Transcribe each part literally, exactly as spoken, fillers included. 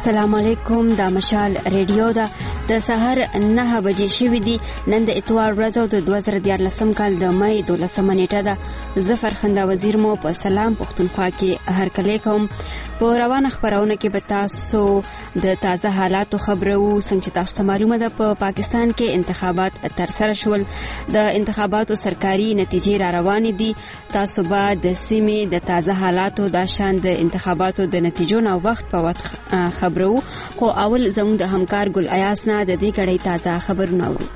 السلام علیکم. د مشال ریډیو دا د سحر نه بجې شوې دي. نن د اتوار ورځ او د دوه زره دیارلسم کال د مې دولسمه نیټه ده. زه فرخنده وزیر مو په سلام پښتونخوا کې هرکلی کوم. په روانه خبرونه کې به تاسو د تازه حالاتو خبرو. څنګه چې تاسو ته معلومه ده په پا پاکستان کې انتخابات ترسره شول. د انتخاباتو سرکاري نتیجې را روانې دي. تاسو به د سیمې د تازه حالاتو د شان د انتخاباتو د نتیجو نه وخت په وخت خبرو. خو اول زموږ د همکار ګل ایاس نه د دې غړې تازه خبرونه اورو.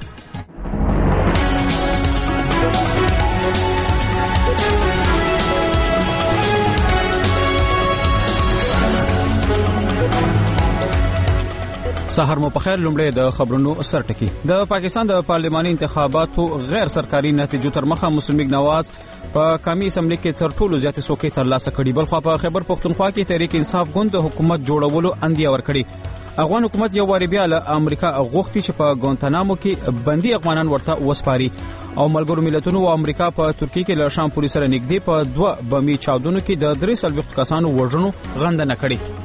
سحر مو پخیر. لومړی د خبرونو سرټکی. د پاکستان د پارلماني انتخاباتو غیر سرکاري نتیجو تر مخه مسلم لیگ نواز په قومي اسمبلی کې تر ټولو زیات څوکۍ ترلاسه کړي. بلخو په خیبر پښتونخوا کې تحریک انصاف ګوند د حکومت جوړولو اندیا ورکړي. افغان حکومت یو واری بیا له امریکا غوښتي چې په ګوانتانامو کې بندي افغانان ورته وسپاري. او ملګرو ملتونو او امریکا په ترکیه کې له شام پولیس سره نږدې په دوه بمي چاودنو کې د درې سلويخت کسانو وژنو غندنه کړې.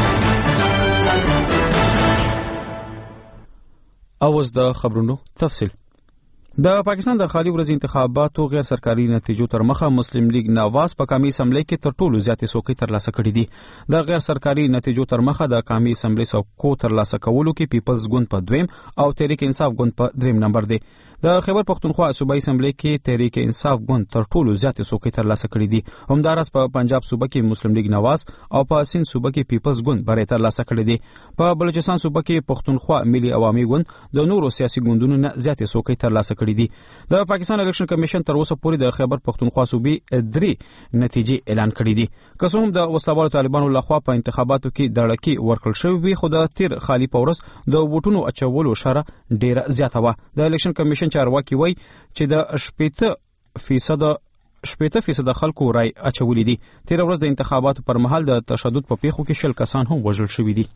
اوس د خبرونو تفصیل. د پاکستان د خالي ورځ انتخاباتو غیر سرکاري نتیجو تر مخه مسلم لیگ نواز په قومي اسمبلی کې تر ټولو زیات څوکۍ ترلاسه کړې دي. د غیر سرکاري نتیجو تر مخه د قومي اسمبلی څوکۍ ترلاسه کولو کې پیپلز ګوند په دویم او تحریک انصاف ګوند په دریم نمبر دی. د خیبر پښتونخوا صوبایي اسمبلی کې تحریک انصاف ګوند تر ټولو زیات څوکۍ ترلاسه کړې دي. همدارس په پنجاب صوبه کې مسلم لیگ نواز او په سند صوبه کې پیپلز ګوند بری ترلاسه کړې دي. په بلوچستان صوبه کې پښتونخوا ملي عوامي ګوند د نورو سیاسي ګوندونو نه زیات څوکۍ ترلاسه کړې دي. د پاکستان الیکشن کمیشن تر اوسه پورې د خیبر پښتونخوا صوبې درې نتیجې اعلان کړې دي. که څه هم د وسلوالو طالبانو لخوا په انتخاباتو کې دړکی ورکړل شوی وي، خو د تیر خالي پورس د ووټونو اچولو شره ډیره زیاته و. د الیکشن کمیشن چارواکي وایي چې د شپږ فیصد شپږ فیصد خلکو رای اچولې دي. تیر ورځ د انتخاباتو پر مهال د تشدد په پیښو کې شل کسان هم وژل شوي دي.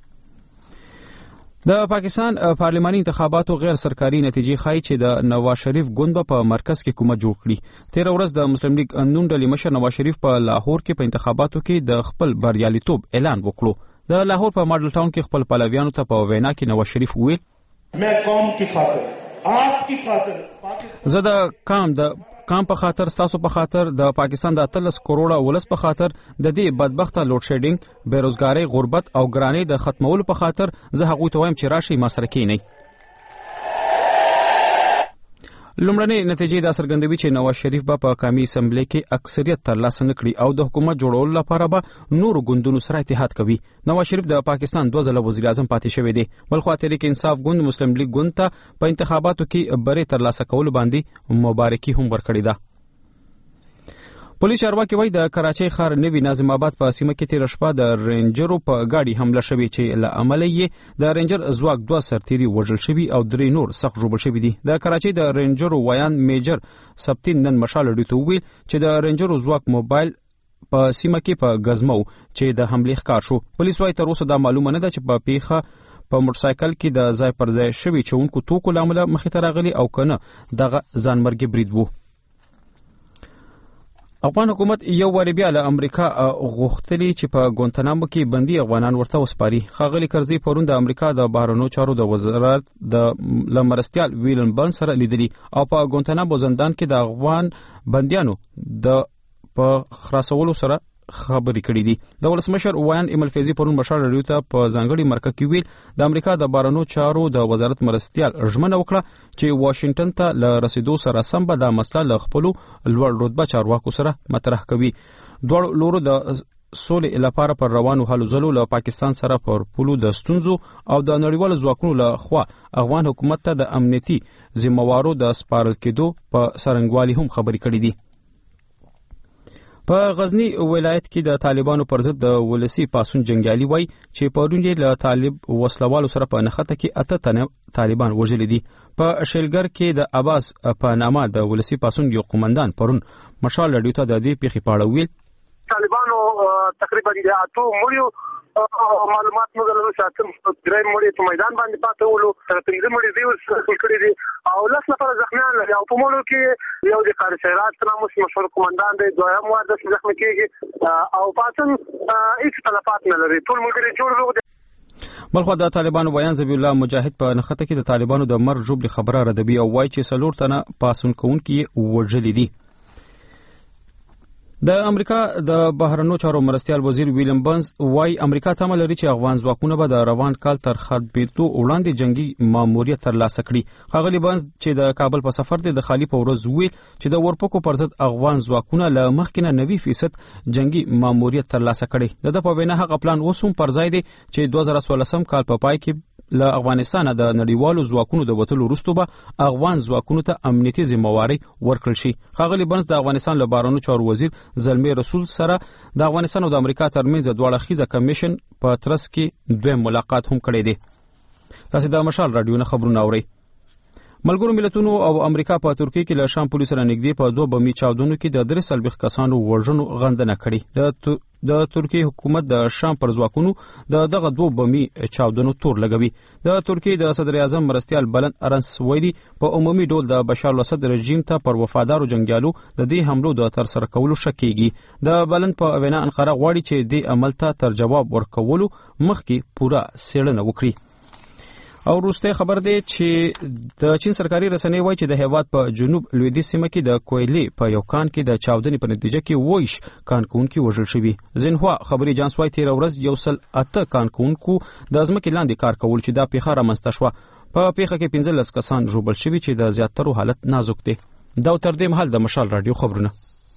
د پاکستان پارلماني انتخاباتو غیر سرکاري نتیجې ښایي چې د نواز شریف ګوند په مرکز کې حکومت جوړ کړي. تیر ورځ د مسلم لیگ نون ډلې مشر نواز شریف په لاهور کې په انتخاباتو کې د خپل بریالیتوب اعلان وکړو. د لاهور په ماډل ټاون کې خپل پلویانو ته په وینا کې نواز شریف وویل: मैं قوم की खातिर आप की खातिर زه د قام د قام په خاطر، تاسو په خاطر، د پاکستان د اتلس کروڑه ولس په خاطر، د دې بدبخته لوډ شیډینګ، بیروزګاری، غربت او ګرانی د ختمولو په خاطر زه هغوی ته وایم چې راشي ما سره کینئ. لومړنۍ نتیجې دا څرګندوي چې نواز شریف به په قومي اسمبلی کې اکثریت ترلاسه نه کړي او د حکومت جوړولو لپاره به نورو ګوندونو سره اتحاد کوي. نواز شریف د پاکستان دوه ځله وزیر اعظم پاتې شوی دی. بلخو تحریک انصاف ګوند مسلم لیگ ګوند ته په انتخاباتو کې بری ترلاسه کولو باندې مبارکي هم ورکړې ده. پولیس چارواکي وایي د کراچۍ ښار نوي ناظم آباد په سیمه کې تیر شپه د رینجرو په گاډي حمله شوې چې له امله یې د رینجر ځواک دوه سرتیري وژل شوي او درې نور سخت ژوبل شوي دي. د کراچۍ د رینجرو ویان میجر سبتین نن مشال ډیو ته وویل چې د رینجرو ځواک موبایل په سیمه کې په غزمو چې د حملې ښکار شو. پولیس وایي تر اوسه دا معلومه نه ده چې په پیښه په موټرسایکل کې د ځای پر ځای شوي چونکو توکو له امله مخې ته راغلي او کنه دغه ځانمرګي برید وو. افغان حکومت یو واری بیا له امریکا غوښتلی چې په ګوانتانامو کې بندي افغانان ورته وسپاري. ښاغلي کرزي پرون د امریکا د بهرنیو چارو د وزارت د مرستیال ویلن برنز سره لیدلي او په ګوانتانامو زندان کې د افغان بندیانو د په خلاصولو سره خبرې کړې دي. د ولسمشر ویان ایمل فیضي پرون مشال ریو ته په ځانګړي مرکه کې ویل د امریکا د بهرنیو چارو د وزارت مرستیال ژمنه وکړه چې واشنگټن ته له رسیدو سره سم به دا مسله له خپلو لوړ رتبه چارواکو سره مطرح کوي. دواړو لورو د سولې لپاره پر روانو هلو ځلو له پاکستان سره پر پولو د ستونزو او د نړیوالو ځواکونو له خوا افغان حکومت ته د امنیتي ذمہوارو د سپارل کېدو په څرنګوالي هم خبرې کړې دي. په غزنی ولایت کې د طالبانو پر ضد د ولسی پاسون جنگیالي وای چې پرون یې له طالب وسلوالو سره په نخته کې اته تنه طالبان وژل دي. په شیلګر کې د عباس په نامه د ولسی پاسون یو قومندان پرون مشال لډیو ته د دې پیښې په اړه ویل: طالبانو تقریبا د اتو مړیو معلومات موږ له ساتم درې مړي په میدان باندې پاتې ولو پنځه مړي دی ورسول کړی دي او لاس نفر زخمیان لري او په مړو کې یو د قاری سیرات ناموس مشهور قومندان دی، دویم واده زخمی کېږي او پاتن هیڅ تلفات نه لري. ټول ملګري جوړ وو. بلخو د طالبانو بیان ذبیح الله مجاهد په نخته کې د طالبانو د مرګ جوړ خبره ردوي او وایي چې څلور تنه پاسون کوونکي وژلي دي. د امریکا د بهرنیو چارو مرستیال وزیر ویلیم بنز وايي امریکا تمه لري چې افغان ځواکونه به د روان کال تر ختمېدو وړاندې جنگي ماموریت ترلاسه کړي. ښاغلي بنز چې د کابل په سفر دی د خالي په ورځ ویل چې د ورپکو پر ضد افغان ځواکونه له مخکې نه نوي فیصد جنگي ماموریت ترلاسه کړي. د په وینا هغه پلان اوس هم پر ځای دی چې دوه زره څوارلسم کال په پای کې له افغانستان د نړیوالو ځواکونو د وټلو وروسته به افغان ځواکونو ته امنیتي ذمہواری ورکړل شي. ښاغلي بنز د افغانستان له بهرنیو چارو وزیر زلمی رسول سره د افغانستان او د امریکا ترمنځ د دوه اړخیزه کمیشن په ترڅ کې دویم ملاقات هم کړی دی. تاسو د مشال رادیو نه خبرونه اورئ. ملګرو ملتونو او امریکا په ترکیه کې له شام پولیس سره نږدې په دوه بمي چاودنو کې د درې سلبیخ کسانو وژنو غندنه کړې. د د ترکیه حکومت د شام پر ځواکونو د دغه دوه بمي چاودنو تور لګوي. د ترکیه د صدر اعظم مرستیال بلند ارنس ویلي په عمومي ډول د بشار الاسد رژیم ته پر وفادارو جنگیالو د دې حملو د تر سره کولو شک کیږي. د بلند په وینا انقره غواړي چې د عمل ته تر جواب ورکولو مخکې پوره څېړنه وکړي. او وروسته خبر دی چې د چین سرکاري رسنۍ وایي چې د هیواد په جنوب لویدیځ سیمه کې د کویلې په یو کان کې د چاودنې په نتیجه کې وایش کانکونکو وژل شوي. زنهوا خبري جانس وایي تیر ورځ یو سل اته کانکونکو د ځمکې لاندې کار کول چې دا پیښه رامنځته شوه. په پیښه کې پنځلس کسان ژوبل شوي چې د زیاترو حالت نازک دی. دا تر دې مهال د مشال رادیو خبرونه.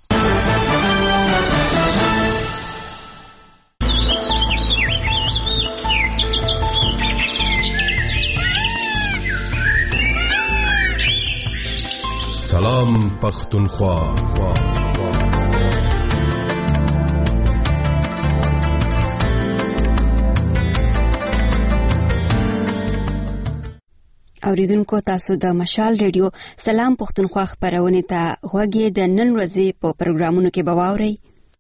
سلام پختونخوا. اوریدونکو تاسو د مشال ریډیو سلام پختونخوا خبرونه ته غوږی د نن ورځې په پروګرامونو کې بواوري.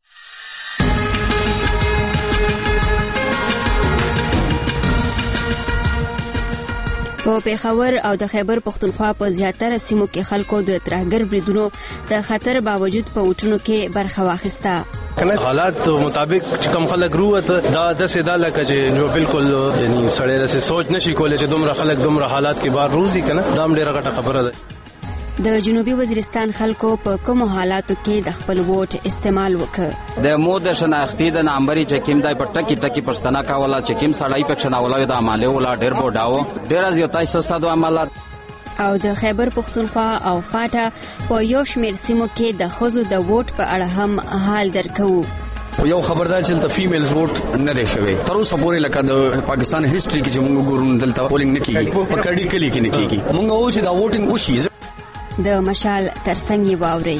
په پیښور او د خیبر پختونخوا په زیاتره سیمو کې خلکو د ترهګر بریدونو د خطر باوجود په وټونو کې برخه واخیسته. حالات مطابق چې کوم خلک روته دا د سیدا لکه چې جو بالکل یعنی سړی د سوچ نشي کولای چې دومره خلک دومره حالات کې بار روزي کنه دا هم ډیره غټه خبره ده. د جنوبي وزیرستان خلکو په کوم حالاتو کې د خپل ووټ استعمال وکړ. د مود شناختی د نمبرې چې کیم دای په ټکی ټکی پښتنه کاوله چې کیم سړی په شناوله د عمله ولا ډیر بوډاو ډیر از یو تاسو ستاسو عملات. او د خیبر پختونخوا او فاټا په یو شمیر سیمو کې د خزو د ووټ په اړه هم حال درکو. یو خبردار چې د فیمیلز ووټ نه دی شوی تر اوسه پورې لکه د پاکستان هیستوري کې چې موږ ګورو دلته پولینګ نه کیږي په کډی کلی کې نه کیږي. موږ او چې دا ووټینګ وشي د مشال ترڅنګ یې واوري.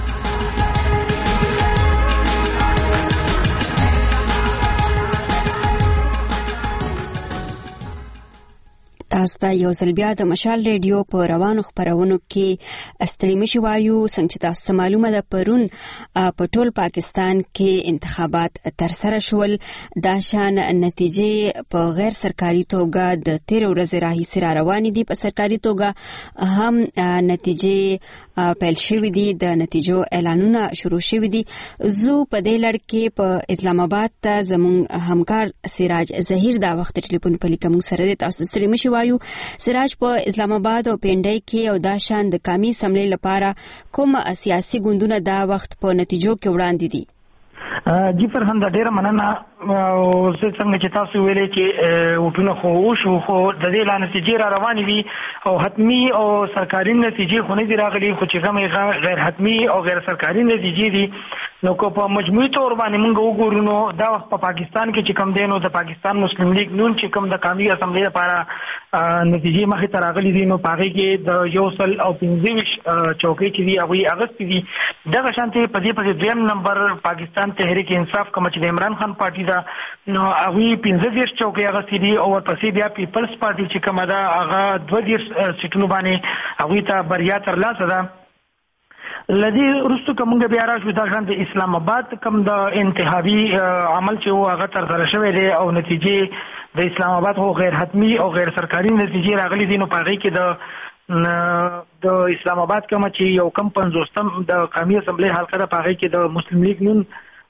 تاسو ته یو ځل بیا د مشال ریډیو په روانو خبرونو کې استړي مشي وایو. څنګه چې تاسو ته معلومه ده پرون په ټول پاکستان کې انتخابات تر سره شول. دا شان نتیجې په غیر سرکاري توګه د تیر ورځې راهیسې را روانې دي. په سرکاري توګه هم نتیجې پیل شوې دي. د نتیجو اعلانونه شروع شوي دي. زه په دې لړ کې په اسلام آباد ته زموږ همکار سراج ظهیر دا وخت ټلیفون په لیکه موږ سره دی. تاسو سره مشي وایو سراج په اسلام آباد او پینډای کې او دا شان د قومي سملې لپاره کوم سیاسي ګوندونه دا وخت په نتیجو کې وړاندې دي؟ جی فرهنګ ډیره مننه. او څنګه چې تاسو ویلې چې وټونه خو وشو خو د دې لا نتیجې را روانې وي او حتمی او سرکاري نتیجې خو نه دي راغلي خو چې کومه غیر حتمی او غیر سرکاري نتیجې دي نو کو په مجموعي تور باندې موږ وګورو نو دا وخت په پاکستان کې چې کم دی نو د پاکستان مسلم لیگ نون چې کم د قومي اسمبلی لپاره نتیجې مخې ته راغلي دي نو پاغي کې د یو سل او پنځه ویشت چوکۍ چې دی هغه اغستې دي. دغه شانتي په دې په دویم نمبر پاکستان تحریک انصاف کوم چې د عمران خان پارټي دا نو هغه پنځه ویشت چوکۍ اغستې دي او ورپسې بیا پیپلز پارټي چې کومه ده هغه دوه دېرش سیټونو باندې هغه ته بریا ترلاسه ده. لدی رستو کومه بیا راشو دا شان د اسلام آباد کوم د انتخابي عمل چې هو هغه تر سره شوی دی او نتیجې د اسلام آباد هو غیر حتمی او غیر سرکاري نتیجې راغلي دي. نو پاره کې د د اسلام آباد کوم چې یو کم پنځوستم د قومي اسمبلی حلقه د پاره کې د مسلم لیگ نون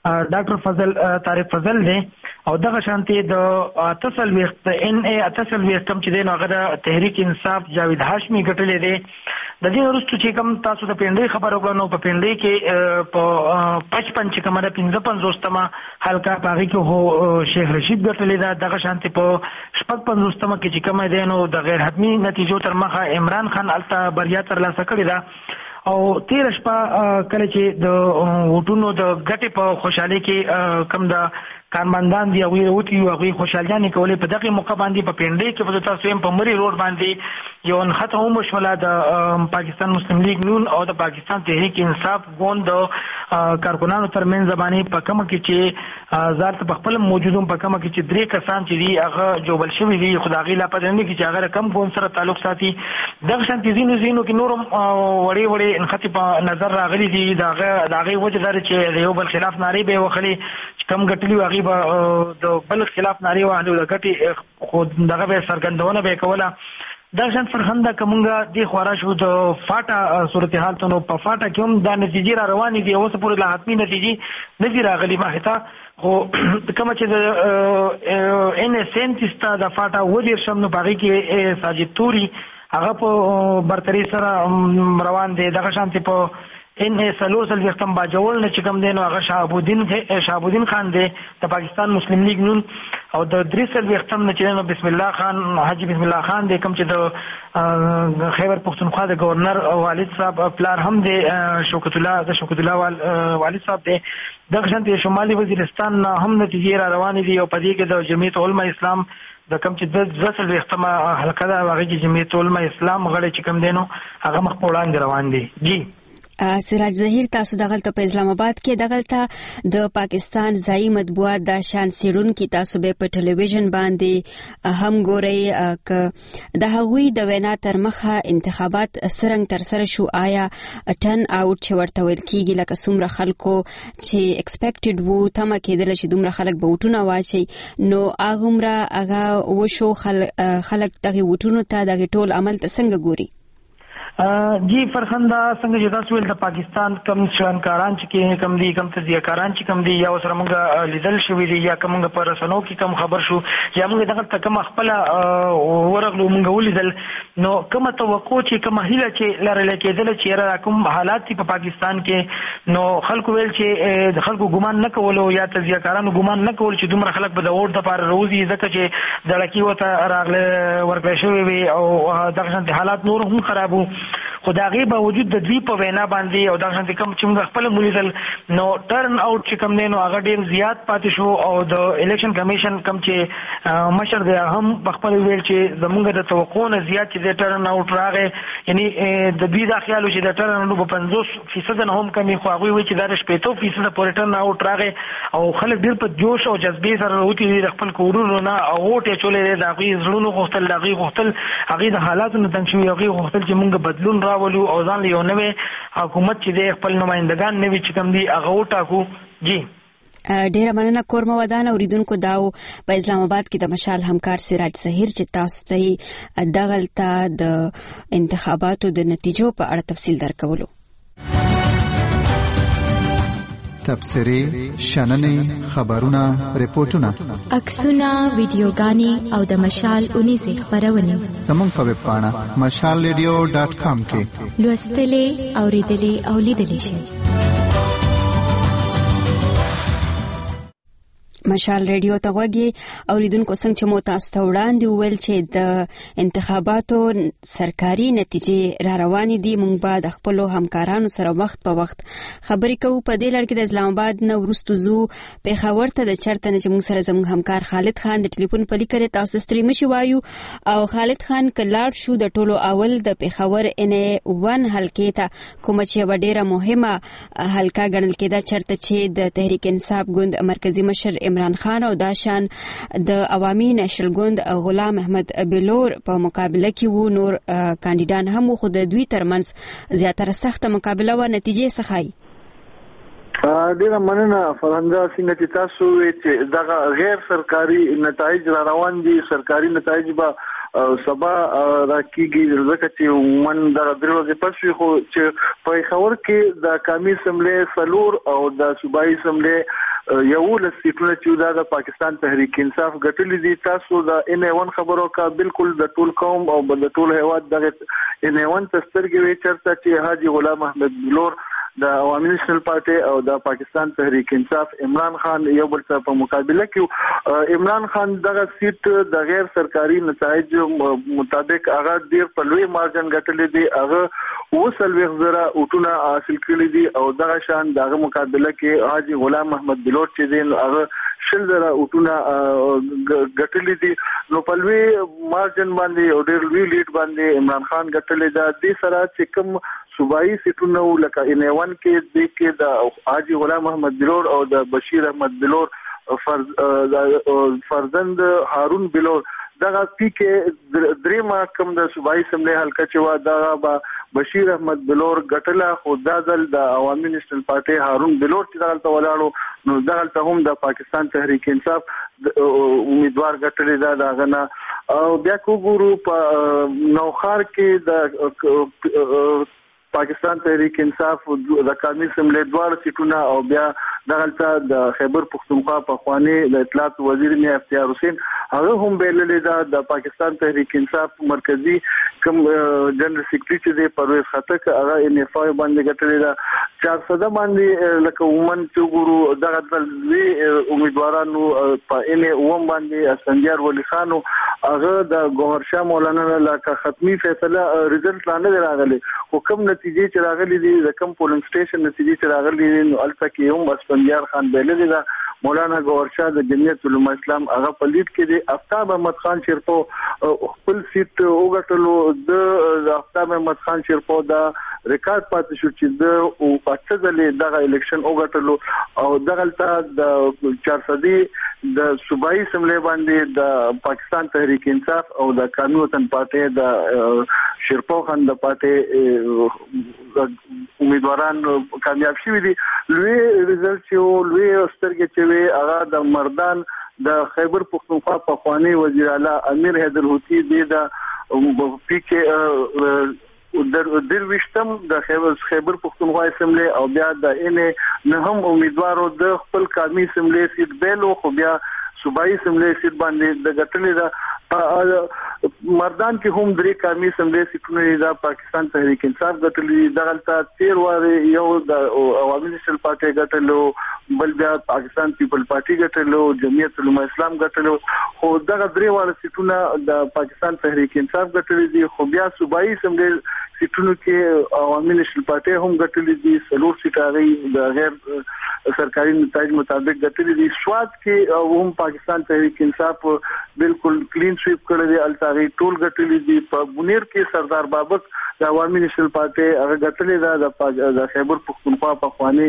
ډاکټر فضل طارق فضل دی او دغه شانتي د اتصل وخت ان ای اتصل وختم چې دی نو هغه د تحریک انصاف جاوید هاشمي ګټلې دی. د دې وروسته چې کوم تاسو د پینډې خبرو کړنو په پینډې کې په پچپن چې کومه د پنځه پنځوستمه حلقه باغی کې هو شیخ رشید ګټلې ده. دغه شانتي په شپږ پنځوستمه کې چې کومه دی نو د غیر حتمی نتیجو تر مخه عمران خان الته بریا ترلاسه کړې ده او تیر شپه کله چې د وټونو د ګټې په خوشحالي کې کم د کارمندان دی او وتی او غي خوشحالي کولې په دغه موقع باندې په پینډې کې په تاسو هم په مری روډ باندې یو نخته هم شموله د پاکستان مسلم لیگ نون او د پاکستان تحریک انصاف ګوند کارکونانو ترمنځ باندې په کومه کې چې زارت په خپل موجودوم په کومه کې چې درې کسان چې دی هغه جوبل شوی دی خدایي لا پدې نه کې چې هغه کم ګوند سره تعلق ساتي. دغه شانتي زینو زینو کې نورم وړي وړي انختی په نظر راغلي دي داغه داغه وجه دار چې یو بل خلاف ناری به وخلي کم ګټلی واغي د بل خلاف ناری وانه د ګټي خو دغه به سرګندونه به کوله. دا شان فرخنده کومه دی خورا شو د فاټا صورتحال ته نو په فاټا کې هم د نتیجې را روانې دي اوس پورې لا حتمی نتیجې نه دي راغلي ما هتا خو کومه چې د ان اس ان تستا د فاټا ودیر شم نو باغی کې ساجد توري هغه په برتري سره روان دي. دغه شانتي په ان سلوسل وختم باجول نه چې کوم دین هغه شهابالدین شهابالدین خان دی د پاکستان مسلم لیگ نون او د دریسل وختم نه چې بسم الله خان حاجی بسم الله خان دی کوم چې د خیبر پختونخوا د گورنر والد صاحب پلار هم دی شوکت الله د شوکت الله والد صاحب دی. د شانتي شمالي وزیرستان هم نتیجې را روانې دي او په دې کې د جمعیت علماء اسلام د کوم چې د ځسل وختمه حلقه دا هغه کې جمعیت علماء اسلام غړي چې کوم دینو هغه مخ په وړاندې روان دي. جی سراج ظهیر تاسو دغلته په اسلام آباد کې دغلته د پاکستان ځایي مطبوعات د شان سیرون کې تاسو به په ټلویزیون باندې هم ګورئ ک د هغوی د وینا تر مخه انتخابات سرنګ تر سره شو آیا ټن اوټ چې ورته ویل کیږي لکه څومره خلکو چې ایکسپیکټډ وو تمه کېدل چې دومره خلک به وټونه واچي نو هغه هغه وشو خلک دغه وټونو ته دغه ټول عمل ته څنګه ګوري؟ جی فرخنده څنګه چې تاسو ول د پاکستان کم شانکاران چې کم دي کم تزیهکاران چې کم دي یا سره موږ لیدل شوې دي یا کومه پر رسنو کې کم خبر شو یا موږ دغه کم خپل ورغلو موږ ولیدل نو کومه توقع چې کومه هیله چې لرل کېدل چې را کوم حالات په پاکستان کې نو خلکو ویل چې د خلکو ګمان نه کولو یا تزیهکارانو ګمان نه کول چې دومره خلک به د ووټ د پاره روزي ځکه چې د لکی وته راغله ورکړې شوې وي او دغه حالات نور هم خرابو خدای به وجود د دوی په وینا باندې او دغه څنګه کوم چې موږ خپل مولیدل نو ټرن اوټ چې کوم نو هغه ډیر زیات پاتې شو او د الیکشن کمیشن کوم چې مشر دی هم خپل ویل چې زموږ د توقع نه زیات چې د ټرن اوټ راغی یعنی د دوی د خیال چې د ټرن اوټ په پنځوس فیصد نه هم کمی خو هغه وی چې دا شپږ فیصد پورې ټرن اوټ راغی او خلک ډیر په جوش او جذبې سره وروتي خپل کورونو نه او وټ چولې د غي زړونو غوښتل د غي غوښتل هغه د حالاتو نه تنګ شوی هغه غوښتل چې موږ بدلون راولو او ځان له یو نوې حکومت چې د خپل نمائندگان نوي چې کوم دي هغه وټاکو. جی ډیره مننه کورمه ودان اوریدونکو داو په اسلام آباد کې د مشال همکار سراج ظهیر چې تاسو ته دغلته د انتخاباتو د نتیجو په اړه تفصیل درکولو. تبصرې شننې خبرونه ریپورتونه عکسونه ویډیوګانې او د مشال اونیزه خبرونه زموږ په ویب پاڼه مشال ریډیو ډاټ کام کې لوستلې اوریدلې او لیدلې شئ. مشال ریډیو ته وګورئ اوریدونکو څنګه چې مو تاسو ته وړاندې وویل چې د انتخاباتو سرکاري نتیجې را روانې دي موږ به د خپل همکارانو سره وخت په وخت خبرې کوو. په دې لړ کې د اسلام آباد نه وروسته زو پېښور ته د چرته نه چې موږ سره زموږ همکار خالد خان د ټلیفون په لیکره تاسو ستړي مشي وایو او خالد خان کلاړ شو د ټولو اول د پېښور ان ون حلقې ته کوم چې ډیره مهمه حلقه ګڼل کېده چرته چې د تحریک انصاف ګوند مرکزی مشر عمران خان او داشان د عوامي نېشنل ګوند غلام احمد بلور په مقابله کې وو. نور کاندیدان هم خو د دوی ترمنځ زیاتره سخته مقابله و. نتیجې څه ښایي؟ ډیره مننه فرهنګا څنګه چې تاسو چې دغه غیر سرکاري نتایج را روان دي سرکاري نتایج به سبا راکېږي ځکه چې من د درې ورځې پس خو چې په خبر کې د قومي اسمبلی فلور او د صوبایي اسمبلی یو لس سیټونه چې دا د پاکستان تحریک انصاف ګټلې دي. تاسو د ان ون خبرو کا بالکل د ټول قوم او د ټول هیواد دغه ان ون تسترګې وی چرته چې حاجی غلام احمد بلور د عوامي نېشنل پارټي او د پاکستان تحریک انصاف عمران خان یو بل څه په مقابله کې عمران خان دغه سیټ د غیر سرکاري نتایج مطابق هغه ډیر په لوی مارجن ګټلې دي. هغه وسلوي زره اوټونه حاصل کړي دي او دغه شان دغه مقابله کې حاجی غلام احمد بلور چې دین هغه شل زره اوټونه ګټلې دي. نو په لوی مارجن باندې او ډیر لوی لیډ باندې عمران خان ګټلې ده. د سره چې کوم صوبایي سیټونه لکه ان ون کې د کې د حاجی غلام احمد بلور او د بشیر احمد بلور فرز فرزند هارون بلور دغه پی کې درې ما کوم د صوبایي سملې حلقه چې وا دغه بشیر احمد بلور ګټله خو د ځل د عوامي نېشنل پارټي هارون بلور چې دغه ولاړو نو دغه هم د پاکستان تحریک انصاف امیدوار ګټلې ده. دغه نه او بیا وګورو په نوخار کې د پاکستان تحریک انصاف د قومي سملې دوه سیټونه او بیا دغه د خیبر پختونخوا په خواني د اطلاعات وزیر میا اختیار حسین هغه هم بیللې ده. د پاکستان تحریک انصاف مرکزی کوم جنرال سیکریټری چې د پرویز خټک هغه ان اف آی باندې ګټلې ده. چار سده باندې لکه ومن چې ګورو دغه د امیدوارانو په ان اوم باندې اسفندیار ولی خانو هغه د گوهر شاه مولانا لکه ختمي فیصله ریزلټ لاندې راغلي. حکم نتیجې چې راغلي دي د کم پولینګ سټیشن نتیجې چې راغلي دي نو الته کې هم اسفندیار خان بیللې ده. مولانا گوهر شاه د جمعیت علماء اسلام هغه په لیډ کې دي. افتاب احمد خان شیرپو خپل سیټ وګټلو. د افتاب احمد خان شیرپو دا ریکارډ پاتې شو چې د او پاتې ځلې دغه الیکشن وګټلو او دغه ته د چار صدی د صوبایي سملې باندې د پاکستان تحریک انصاف او د قومي وطن پارټي د شیرپو خان د پارټي امیدواران کامیاب شوي دي. لوی ریزلټ چې لوی سترګې چې وي هغه د مردان د خیبر پختونخوا په خواني وزیر اعلی امیر حیدر هوتی دی د پی کې در درويشتم د خیبر پختونخوا سملې او بیا د ان نه هم امیدوارو د خپل قومي سملې سیټ بیلو خو بیا صوبایي سملې سیټ باندې د ګټلې ده. مردان کې هم درې قومي سملې سیټونه د پاکستان تحریک انصاف ګټلې دغه ته تیر واره یو د عوامي نېشنل پارټي ګټلو بل بیا پاکستان پیپل پارټي ګټلو جمعیت علماء اسلام ګټلو خو دغه درې واره سیټونه د پاکستان تحریک انصاف ګټلې دي. خو بیا صوبایي سملې سیټونو کې عوامي نېشنل پارټي هم ګټلې دي. سلور سیټاري د غیر سرکاري نتایج مطابق ګټلې دي. سواد کې هم پاکستان تحریک انصاف بالکل کلین سویپ کړی دی. التاغي ټول ګټلې دي. په بونیر کې سردار بابک د عوامي نېشنل پارټي هغه ګټلې ده. د خیبر پختونخوا په خواني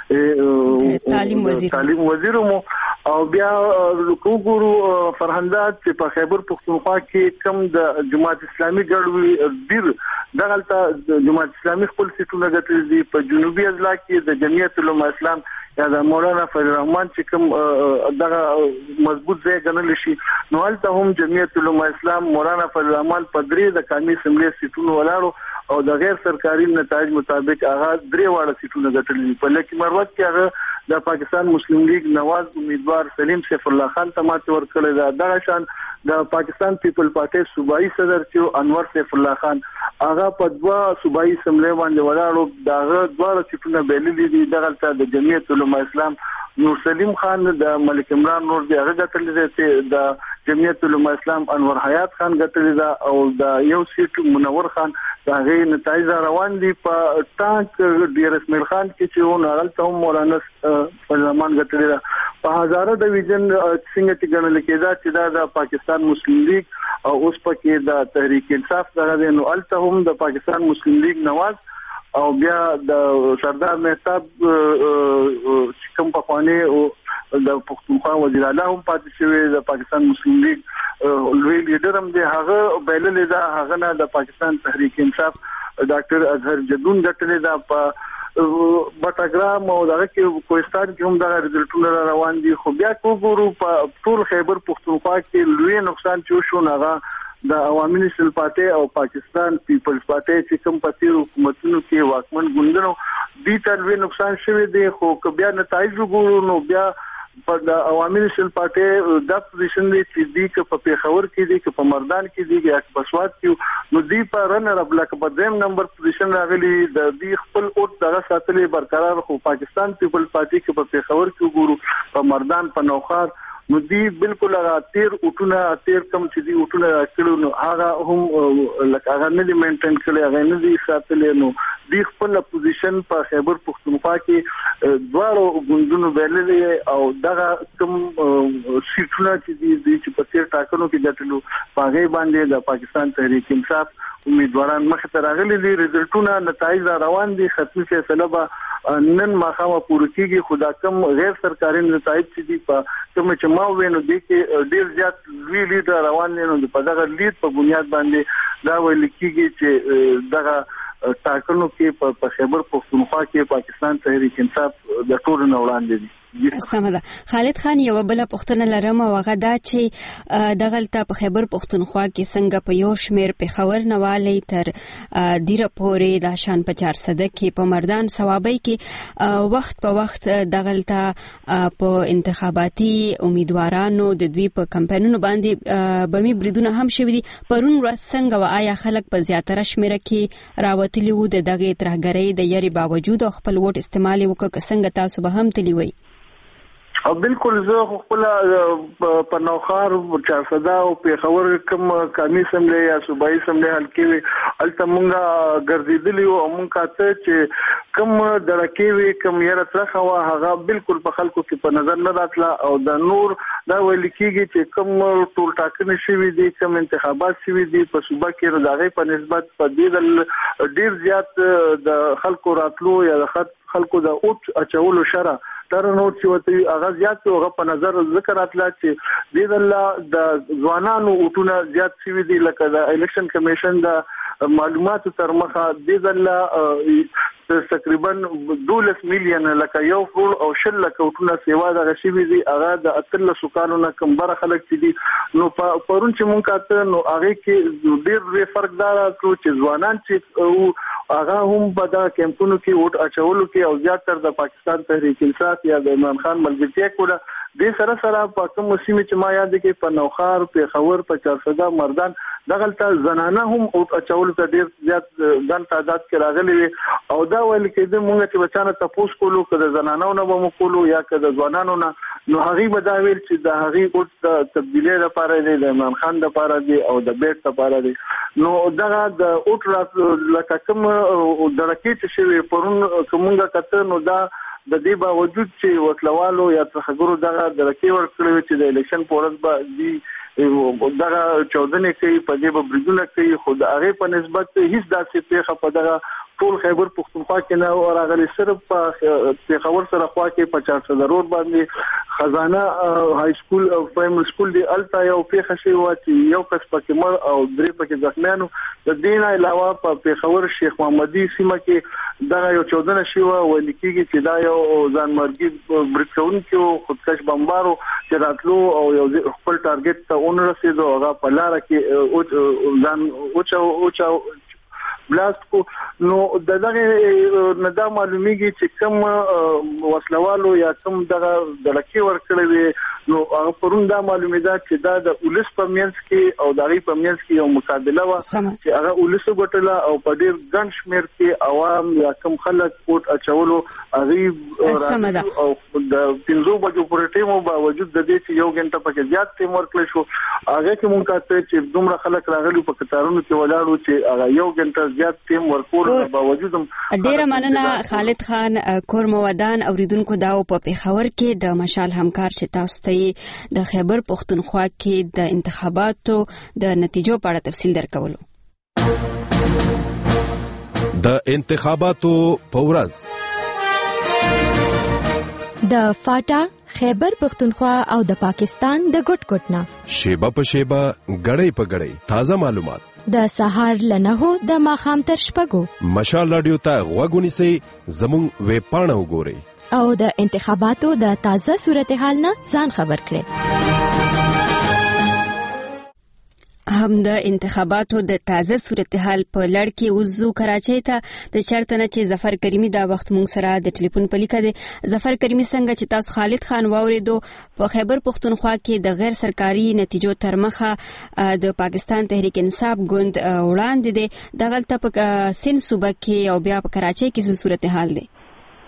تعلیم وزیر تعلیم وزیر مو او بیا وګورو فرهندات چې په خیبر پختونخوا کې کم د جماعت اسلامي ګډوي ډیر دغه ته جماعت اسلامي خپل سیټونه ګټلې دي. په جنوبي اضلاع کې د جمعیت علماء اسلام یا د مولانا فضل الرحمن چې کوم دغه مضبوط ځای ګڼل شي نو هلته هم جمعیت علماء اسلام مولانا فضل الرحمن په درې د قومي سملې سیټونو ولاړو او د غیر سرکاري نتایج مطابق هغه درې واړه سیټونه ګټلې. په لکه مروت کې هغه د پاکستان مسلم لیگ نواز امیدوار سلیم سیف الله خان ته ماته ورکړل دا دغه شان د پاکستان پیپل پارټي صوبایي صدر چې انور سیف الله خان هغه په دوا صوبایي سملې باندې ولاړو داغه دوه سیټونه بیللې دي. دغه ته د جمعیت علماء اسلام نور سلیم خان د ملک عمران نور دی هغه ګټلې دي. د جمعیت علماء اسلام انور حیات خان ګټلې ده او د یو سیټ منور خان دا غي نتایج روان دي. په ټانک ډیر اسماعیل خان کې چې ونه غلطه هم مولانا فرمان ګټلې ده. په هزاره ډیویژن څنګه چې ګڼل کېده چې دا د پاکستان مسلم لیگ او اوس پکې د تحریک انصاف دغه نو الته هم د پاکستان مسلم لیگ نواز او بیا د سردار مهتاب کوم په خواني او د پښتونخوا وزیر اعلی هم پاتې شوی. د پاکستان مسلم لیگ لوی لیډر هم دی هغه بیللې ده. هغه نه د پاکستان تحریک انصاف ډاکټر اظهر جدون ګټلې ده. په بټاګرام او دغه کې کوهستان کې هم دغه ریزلټونه روان دي. خو بیا وګورو په ټول خیبر پښتونخوا کې لوی نقصان چې شو هغه د عوامي نېشنل پارټي او پاکستان پیپلز پارټي چې کوم پاتې حکومتونو کې واکمن ګوندونو دي ته لوی نقصان شوی دی. خو که بیا نتایج وګورو نو بیا په د عوامي نېشنل پارټي د پوزیشن دی چې دی که په پیښور کې دی که په مردان کې دی یا په سواد کې نو دی په رنر اپ لکه په دیم نمبر پوزیشن راغلی د دی خپل اوټ دغه ساتلې برقرار. خو پاکستان پیپل پارټي کې په پیښور کې وګورو په مردان په نوخار نو دی بالکل هغه تیر اوټونه تیر کم چې دی اوټونه کړو نو هغه هم لکه هغه نه دی مینټین کړي هغه نه دی ساتلې نو دی خپل پوزیشن په خیبر پختونخوا کې دواړو ګوندونو ویلې او دغه کوم سیټونه چې دی چې په تیر ټاکنو کې ګټلو هغه باندې د پاکستان تحریک انصاف امیدواران مخ ته راغلي دي. رزلټونه نتایج روان دي. ختمي فیصله به نن ماخامه پوره کیږي. خدا کم غیر سرکاري نتایج چې دي په کوم چې ما وینو دي کې ډیر زیات وی لید روان دي نو په دغه لید په بنیاد باندې دا ویل کیږي چې دغه ټاکنو کې په خیبر پختونخوا کې پاکستان تحریک انصاف د ټولو نه وړاندې دي. سمه. خالد خان یو بل پښتنه لرم او هغه دا چې دغلته په خیبر پختونخوا کې څنګه په یو شمیر پیښور نوالی تر دیره پورې د شان په چار صده کې په مردان ثوابي کې وخت په وخت دغلته په انتخاباتي امیدوارانو د دوی په کمپاینونو باندې بمی بریدونه هم شوي دي. پرون ورځ څنګه و آیا خلک په زیاتره شمیره کې راوتلي وو د دغه ترهګرۍ د یاري باوجود خپل ووټ استعمال وکړ څنګه تاسو به هم تلی وي؟ او بالکل زه خپل په نوخار چار صدا او پیښور کوم قومي سملې یا صوبایي سملې حلقې وي الته مونږه ګرځېدلی او مونږ کاته چې کوم درکې وي کوم یره ترخه وا هغه بالکل په خلکو کې په نظر نه راتله او د نور دا ویل کېږي چې کوم ټول ټاکنې شوي دي کوم انتخابات شوي دي په صوبه کې د هغې په نسبت په دې ډیر زیات د خلکو راتلو یا د خلکو د اوټ اچولو شره تر نو چې وته هغه زیات هغه په نظر ذکر راتله چې دې الله د ځوانانو اوټونه زیات شوي دي لکه د الیکشن کمیشن د معلوماتو تر مخه دې الله تقریبا دولس میلیون لکه یو کروڑ او شل لکه اوټونه سیوا د غشي دي هغه د اتل سکانو نه کم بر خلک دي نو پرون چې مونږ کاته نو هغه کې ډېر لوی فرق دار چې ځوانان چې هغه هم په دا کمپونو کې ووټ اچولو کې او زیاتره د پاکستان تحریک انصاف یا د عمران خان ملګرتیا کوله د سره سره په کوم سیمه چې ما یاد کې په نوخار پیښور په چار صدا مردان دغلته زنانه هم ووټ اچولو ته ډیر زیات ګڼ تعداد کې راغلي وي او دا ویل کېده مونږ چې بچانه تاسو کولو کده زنانو نه به مو کولو یا کده ځوانانو نه نو هغه به دا ویل چې د هغه ووټ د تبدیلی لپاره دی د عمران خان لپاره دی او د بیت لپاره دی نو دغه د اوټ لکه کوم درکې چې شوی پرون کومه کته نو دا د دې باوجود چې وسلوالو یا تخګرو دغه درکې ورکړي چې د الیکشن پورز به دی دغه چودنې کوي په دې به بریدونه کوي خو د هغه په نسبت هیڅ داسې پیښه په دغه ټول خیبر پختونخوا کې نه راغلي صرف په پیښور سره خوا کې په چار صد روډ باندې خزانه های سکول او پرایمری سکول دی الته یو پیښه شوی و چې یو کس پکې مړ او درې پکې زخمیانو د دې نه علاوه په پیښور شیخ محمدي سیمه کې دغه یو چودنه شوی و ویل کېږي چې دا یو ځانمرګي بریټونکو خودکش بمبارو چې راتلو او یو خپل ټارګټ ته اون رسیدو هغه په لار کې او ځان اوچو اوچو بلاست کو نو دغه ندا معلومیږي چې کوم وسلوالو یا کوم دغه دلکی ورکړي وي نو هغه پرون دا معلومیده چې دا د اولس په مینس کې او د غي په مینس کې یو مقابله و چې هغه اولس غټله او په ډیر ګڼ شمیر کې عوام یا کوم خلک کوټ اچولو هغه او د پنځو بجو پورې ټیمو باوجود د دې چې یو غنټه پکې زیات ټیم ورکړل شو هغه کې مونږ کاته چې دومره خلک راغلي په قطارونو کې ولاړو چې هغه یو غنټه زیات ټیم ورکول باوجود ډیره مننه خالد خان کور مودان اوریدونکو دا په پیښور کې د مشال همکار چې تاسو ته د خیبر پختونخوا کې د انتخاباتو د نتیجو په اړه تفصیل درکولو د انتخاباتو پورز د فاټا خیبر پختونخوا او د پاکستان د ګټ ګټنا شیبه په شیبه غړې په غړې تازه معلومات د سهار لنهو د ماخام تر شپږو مشال رادیو ته غوږونی سي زموږ ویب پاڼه وګورئ او د انتخاباتو د تازه صورتحال نه ځان خبر کړئ. هم د انتخاباتو د تازه صورتحال په لړ کې وزو کراچۍ ته د چرته نه چې ظفر کریمي دا وخت مونږ سره د ټلیفون په لیکه دی. ظفر کریمي څنګه چې تاسو خالد خان واوریدو په خیبر پختونخوا کې د غیر سرکاري نتیجو تر مخه د پاکستان تحریک انصاف ګوند وړاندې دی دغلته په سند صوبه کې او بیا په کراچۍ کې څه صورتحال دی؟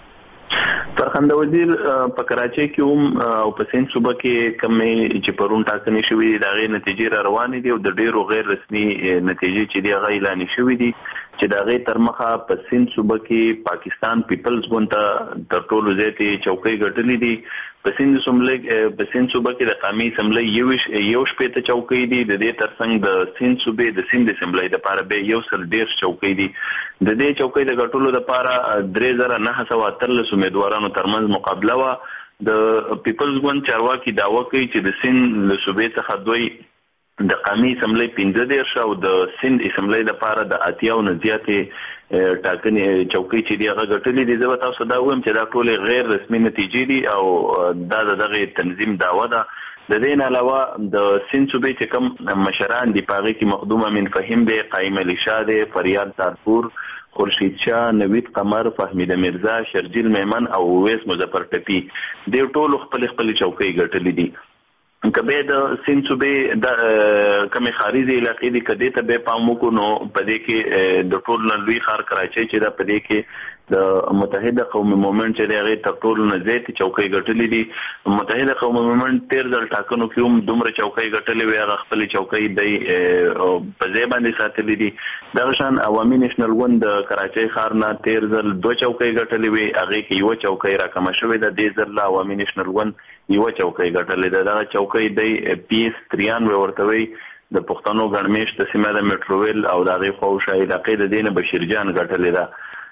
فرخنده وزیر په کراچۍ کې هم او په سند صوبه کې کمې چې پرون ټاکنې شوې دي دغه نتیجې را روانې دي او د ډیرو غیر رسمي نتیجې چې دی هغه اعلان شوې دي چې دغه تر مخه په سند صوبه کې پاکستان پیپلز ګوند ته د ټولو زیاتې چوکۍ ګټلې دي. په سند صوبه په سند صوبه کې د قومي اسمبلی یو یو شپې ته چوکۍ دي د دې ترڅنګ د سند صوبې د سند اسمبلی لپاره به یو سل ډیر چوکۍ دي. د دې چوکۍ د ګټلو لپاره درې زره نه سوه اتلس امیدوارانو ترمنځ مقابله و. د پیپلز ګوند چارواکي دعوه کوي چې د سند له صوبې څخه دوی د قومي اسمبلی پنځه دیرش او د سند اسمبلی لپاره د اتیاو نه زیاتې ټاکنې چوکۍ چې دی هغه ګټلې دي. زه به تاسو دا وایم چې دا ټولې غیر رسمي نتیجې دي او دا دغه تنظیم دعوه ده. د دې نه علاوه د سند صوبې چې کوم مشران دي په هغې کې مخدوم امین فهیم دی، قایم علي شاه دی، فریاد تارپور، خورشید شاه، نوید قمر، فهمیده مرزا، شرجیل میمن او اویس مظفر ټپي د ټولو خپل خپل چوکۍ ګټلې دي. کبه د سند صوبې د کمې خارجي علاقې دي کدی ته به پام وکړو نو په دې کې د ټول لوی ښار کراچۍ چې دا په دې کې د متحده قومي مومنت چې دغه تر ټولو نه زیات چوکۍ ګټلې دي. متحده قومي مومنت تیر ځل ټاکنو کې هم دومره چوکۍ ګټلې وي هغه خپل چوکۍ د په ځای باندې ساتلې دي. دغه شان عوامي نېشنل ګوند د کراچۍ ښار نه تیر ځل دوه چوکۍ ګټلې وي هغه کې یو چوکۍ راکمه شوې ده. دې ځل عوامي نېشنل ګوند یو چوکۍ ګټلې ده. دغه چوکۍ د پی اس تریانوي ورته وي د پښتنو ګڼمېشته سیمه د میټروویل او د هغې خواوشا علاقې د دې نه بشیرجان ګټلې ده.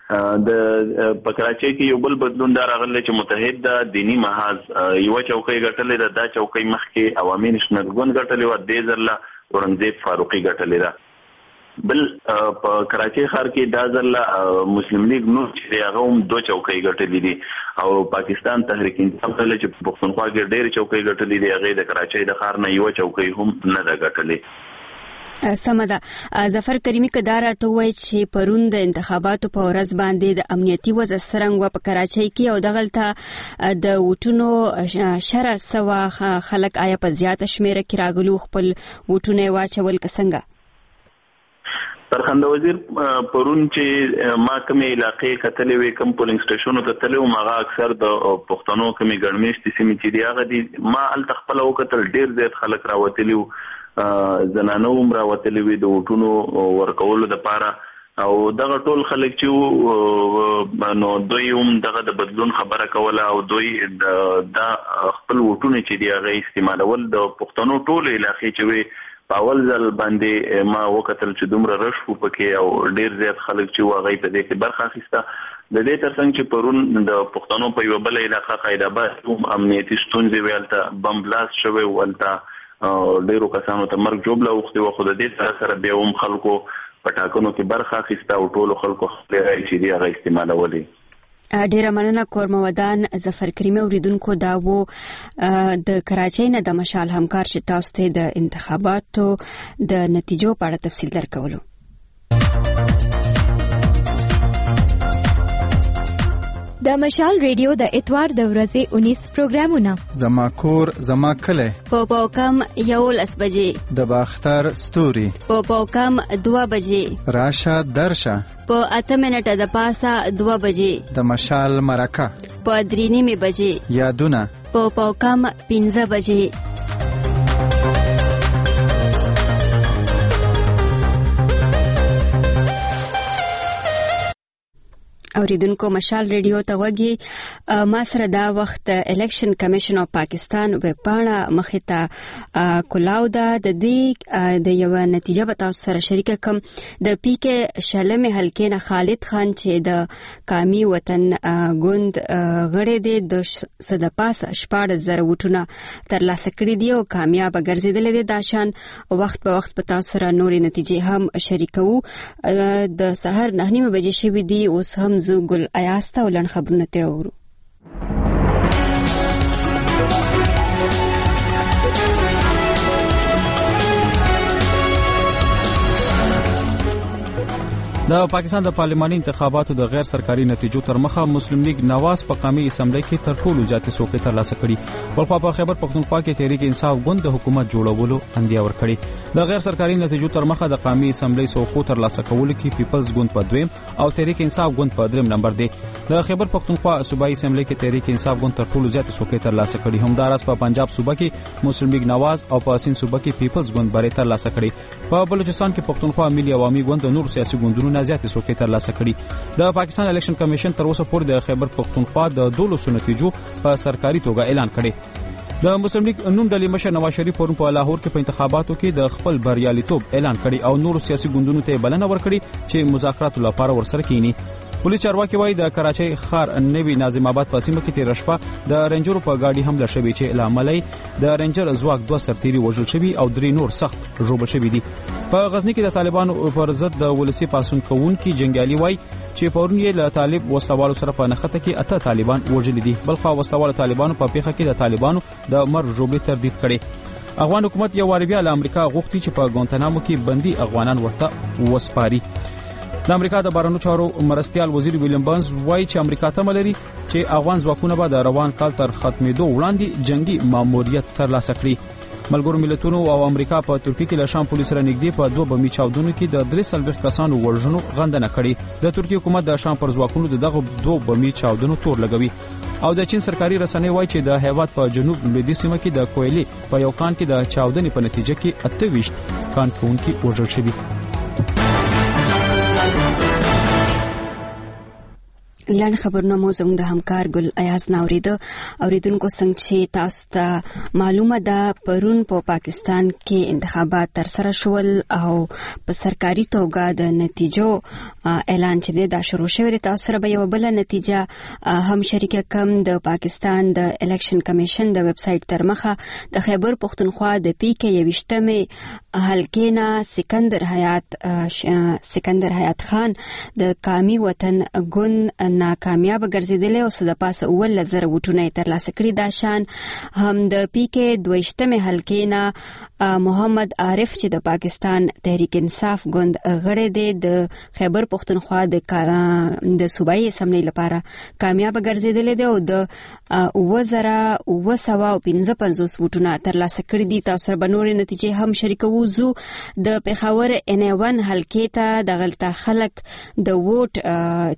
د په کراچۍ کې یو بل بدلون دا راغلی چې متحد د دیني محاذ یوه چوکۍ ګټلې ده. دا چوکۍ مخکې عوامي نېشنل ګوند ګټلې وه، دې ځله اورنګزیب فاروقي ګټلې ده. بل په کراچۍ ښار کې دا ځل مسلم لیگ نور چې دی هغه هم دوه چوکۍ ګټلې دي او پاکستان تحریک انصاف ډله چې په پښتونخوا کې ډېرې چوکۍ ګټلې دي هغې د کراچۍ د ښار نه یوه چوکۍ هم نه ده ګټلې. سمه ده. ظفر کریمي که دا راته ووایي چې پرون د انتخاباتو په ورځ باندې د امنیتي وضع څرنګه وه په کراچۍ کې او دغلته د ووټونو شره سوه خلک آیا په زیاته شمېره کې راغلو خپل ووټونه یې واچول که څنګه؟ فرخنده وزیر پرون چې ما کومې علاقې کتلې وې کوم پولینګ سټیشنونو ته تللی وم هغه اکثر د پښتنو کومې ګڼمېشتې سیمې چې دي هغه دي ما هلته خپله وکتل ډېر زیات خلک راوتلي وو، زنانه هم راوتلي وي د ووټونو ورکولو دپاره او دغه ټول خلک چې نو دوی هم دغه د بدلون خبره کوله او دوی دا خپل ووټونه چې دي هغه استعمالول د پښتنو ټولې علاقې چې وي په اول ځل باندې ما وکتل چې دومره رش وو پکې او ډېر زیات خلک چې وو هغوی په دې کې برخه اخیسته. د دې ترڅنګ چې پرون د پښتنو په یوه بله علاقه قایدآباد هم امنیتي ستونزې وې، هلته بم بلاست شوی و، هلته ډېرو کسانو ته مرګ ژوبله اوښتې وه، خو د دې سره سره بیا هم خلکو په ټاکنو کې برخه اخیسته او ټولو خلکو خپلې رایې چې دي هغه استعمالولې. ډیره مننه کورمه ودان. ظفر کریمي اوریدونکو دا و د کراچۍ نه د مشال همکار چې تاسو ته د انتخاباتو د نتیجو په اړه تفصیل درکولو. د مشال ریډیو د اتوار د ورځې اونیس پروګرامونه زما کور زما کلی په پاوکم یولس بجې، د باختر ستوري په پاوکم دوه بجې، راشه درشه په اته منټه د پاسه دوه بجې، د مشال مرکه په درې نیمې بجې، یادونه په پاوکم پنځه بجې. اوریدونکو مشال ریډیو ته وږي ما سره دا وخت الیکشن کمیشن اف پاکستان ویب پاڼه مخې ته کولاو ده. د دې د یو نتیجه به تاسو سره شریکه کوم. د پی کې شلمې حلقې نه خالد خان چې د قومي وطن ګوند غړی دی د څه د پاسه شپاړس زره ووټونه ترلاسه کړي دي او کامیابه ګرځېدلی دی. دا شان وخت په وخت به تاسو سره نورې نتیجې هم شریکوو. د سهار نهه نیمې بجې شوي دي. اوس هم زه ګل ایاسته او لنډ خبرونه ترې اورو. د پاکستان د پارلماني انتخاباتو د غیر سرکاري نتیجو تر مخه مسلم لیگ نواز په قومي اسمبلی کې تر ټولو زیاتې څوکۍ ترلاسه کړي. بلخوا په خیبر پختونخوا کې تحریک انصاف ګوند د حکومت جوړولو اندیا ورکړي. د غیر سرکاري نتیجو تر مخه د قومي اسمبلی څوکۍ ترلاسه کولو کې پیپلز ګوند په دویم او تحریک انصاف ګوند په دریم نمبر دی. د خیبر پختونخوا صوبایي اسمبلی کې تحریک انصاف ګوند تر ټولو زیاتې څوکۍ ترلاسه کړي. همدارس په پنجاب صوبه کې مسلم لیگ نواز او په سند صوبه کې پیپلز ګوند بری ترلاسه کړي. په بلوچستان کې پختونخوا ملي عوامي ګوند د نور سیاسي ګوندونو نه زیاتې څوکۍ ترلاسه کړي. د پاکستان الیکشن کمیشن تر اوسه پورې د خیبر پختونخوا د دولسو نتیجو په سرکاري توګه اعلان کړي. د مسلم لیگ نوم ډلې مشر نواز شریف پرون په لاهور کې په انتخاباتو کې د خپل بریالیتوب اعلان کړي او نور سیاسي ګوندونو ته بلنه ورکړي چې مذاکراتو لپاره ورسره کینی. پولیس چارواکي وایي د کراچۍ ښار نوي ناظم آباد په سیمه کې تیر شپه د رینجرو په گاډي حمله شوې چې لامل یې د رینجر ځواک دوه سرتیري وژل شوي او درې نور سخت ژوبل شوي دي. په غزنی کې د طالبانو پر ضد د ولسی پاسون کوونکي جنگیالي وایي چې پرون یې له طالب وسلوالو سره په نښته کې اته طالبان وژل دي. بلخوا وسلوالو طالبانو په پیښه کې د طالبانو د مر ژوبلې تردید کړي. افغان حکومت یو واری بیا له امریکا غوښتي چې په ګوانتانامو کې بندي افغانان ورته وسپاري. د امریکا د بهرنیو چارو مرستیال وزیر ویلیام بانز وایي چې امریکا تمه لري چې افغان ځواکونه به د روان کال تر ختمېدو وړاندې جنگي ماموریت ترلاسه کړي. ملګرو ملتونو او امریکا په ترکیه کې له شام پولیس سره نږدې په دوه بمي چاودنو کې د درې څلوېښت کسانو وژنو غندنه کړې. د ترکیه حکومت د شام پر ځواکونو دغه دوه بمي چاودنو تور لګوي. او د چین سرکاري رسنۍ وایي چې د هیواد په جنوب لویدیځ سیمه کې د کویلې په یو کان کې د چاودنې په نتیجه کې اته ویشت کان کوونکي وژل شوي. لړ خبرونه مو زموږ د همکار ګل ایاز ناوریده. اوریدونکو څنګه چې تاسو ته معلومه ده پرون په پا پاکستان کې انتخابات تر سره شول او په سرکاري توګه د نتیجو اعلان چې دا شروع شوی دی. تاسو سره به یو بل نتیجه هم شریکه کوم. د پاکستان د الیکشن کمیشن د ویب سټ تر مخه د خیبر پختونخوا د پی کې یوشتمه حلقې نه سکندر حیات سکندر حیات خان د قومي وطن ګوند ناکامیاب ګرځیدلی او صد پاسه اول لزر وټونه ترلاسه کړي. دا شان هم د پی کې دویشتمه حلقې نه محمد عارف چې د پاکستان تحریک انصاف ګوند غړی دی د خیبر پختونخوا د د صوبایي اسمبلی لپاره کامیاب ګرځیدلی دی او د وزره وسوا او پنځه پنځوس وټونه ترلاسه کړي دي. تاسو سره بنوري نتیجې هم شریکو. زو د پیښور ان ون حلقې ته د غلطه خلک د ووټ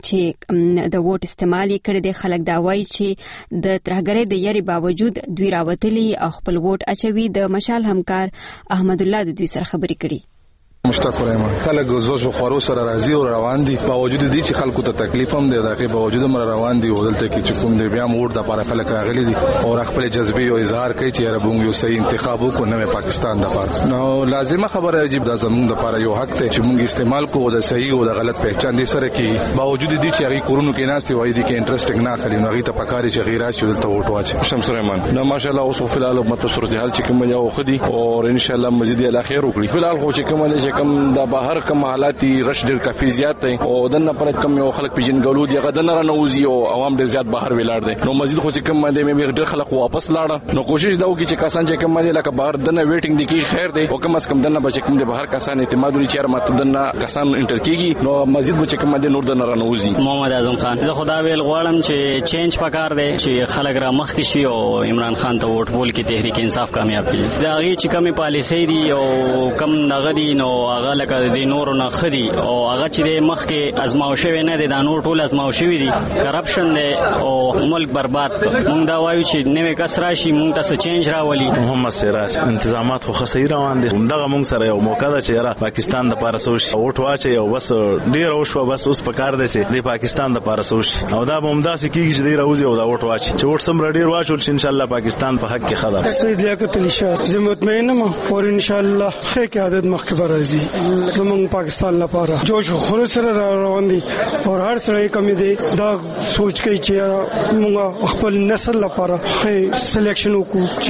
چې د ووټ استعمال کړي دي. خلک دا وایي چې د ترهګرۍ د یری باوجود دوی راوتلي او خپل ووټ اچوي. د مشال همکار احمد الله د دوی سره خبرې کړي. مشتاق یم خلک زوج خورو سره راضي او روان دي باوجود دي چې خلکو ته تکلیف هم دی. دغه باوجود مر روان دي ودلته کې چې کوم دی بیا موږ د لپاره خلک راغلي دي او خپل جذبه او اظهار کوي چې ربونګ یو صحیح انتخاب وکړو نو پاکستان د لپاره نو لازمه خبره عجیب د زموږ لپاره یو حق ته چې موږ استعمال کوو د صحیح او د غلط پہچان دي سره کې باوجود دي چې هغه کورونو کې ناشته وایي دي کې انټرېسټینګ نه خلی نو هغه ته پکاري چې غیرات شي دلته وټ واچي. شمس رحمان نو ماشاءالله اوس په الحال مت صورت حال چې کوم یو خدي او ان شاء الله مزید اله خیر وکړي. په الحال خو چې کوم دي چې کوم د بهر کم حالاتي رش ډیر کافي زیات دي او دنه پر کم یو خلک پیجن غلو دي غدن را نوزي او عوام ډیر زیات بهر ویلاړ دي. نو مزید خو چې کم باندې مې ډیر خلک واپس لاړه نو کوشش دا وکړي چې کسان چې کم باندې لکه بهر دنه ویټینګ دي کی خیر دي او کم اس کم دنه بچ کم دي بهر کسان اعتماد لري چې ماته دنه کسان انټر کیږي نو مزید بچ کم باندې نور دنه را نوزي. محمد اعظم خان زه خدا ویل غواړم چې چینج پکار دی چې خلک را مخ کې شي او عمران خان ته ووټ بول کې تحریک انصاف کامیاب کړي. دا هغه چې کمی پالیسي دي او کم دغه دي نو هغه لکه د نور نه خدي او هغه چې د مخ کې ازماو شوی نه دي دا نور ټول ازماو شوی دي. کرپشن دی او ملک برباد. مونږ دا وایو چې نوې کس راشي مونږ ته چینج راولي. محمد سراج انتظامات خو خسي روان دي. همدغه مونږ سره یو موقع ده چې را پاکستان د پارسوش ووټ واچي او بس ډیر او شو بس اوس پکار دي چې د پاکستان د پارسوش او دا به همداسې کیږي چې ډیر اوځي او دا ووټ واچي چې ووټ سم ډیر واچول ان شاء الله پاکستان په حق کې خدای. سید لیاقت علي شاه زه مطمئن یم او ان شاء الله ښه قیادت مخکې راځي. زموږ پاکستان لپاره جوش خور سره روان دي او هر سره کمی دي دا سوچ کوي چې موږ خپل نسل لپاره ښه سلیکشن وکړو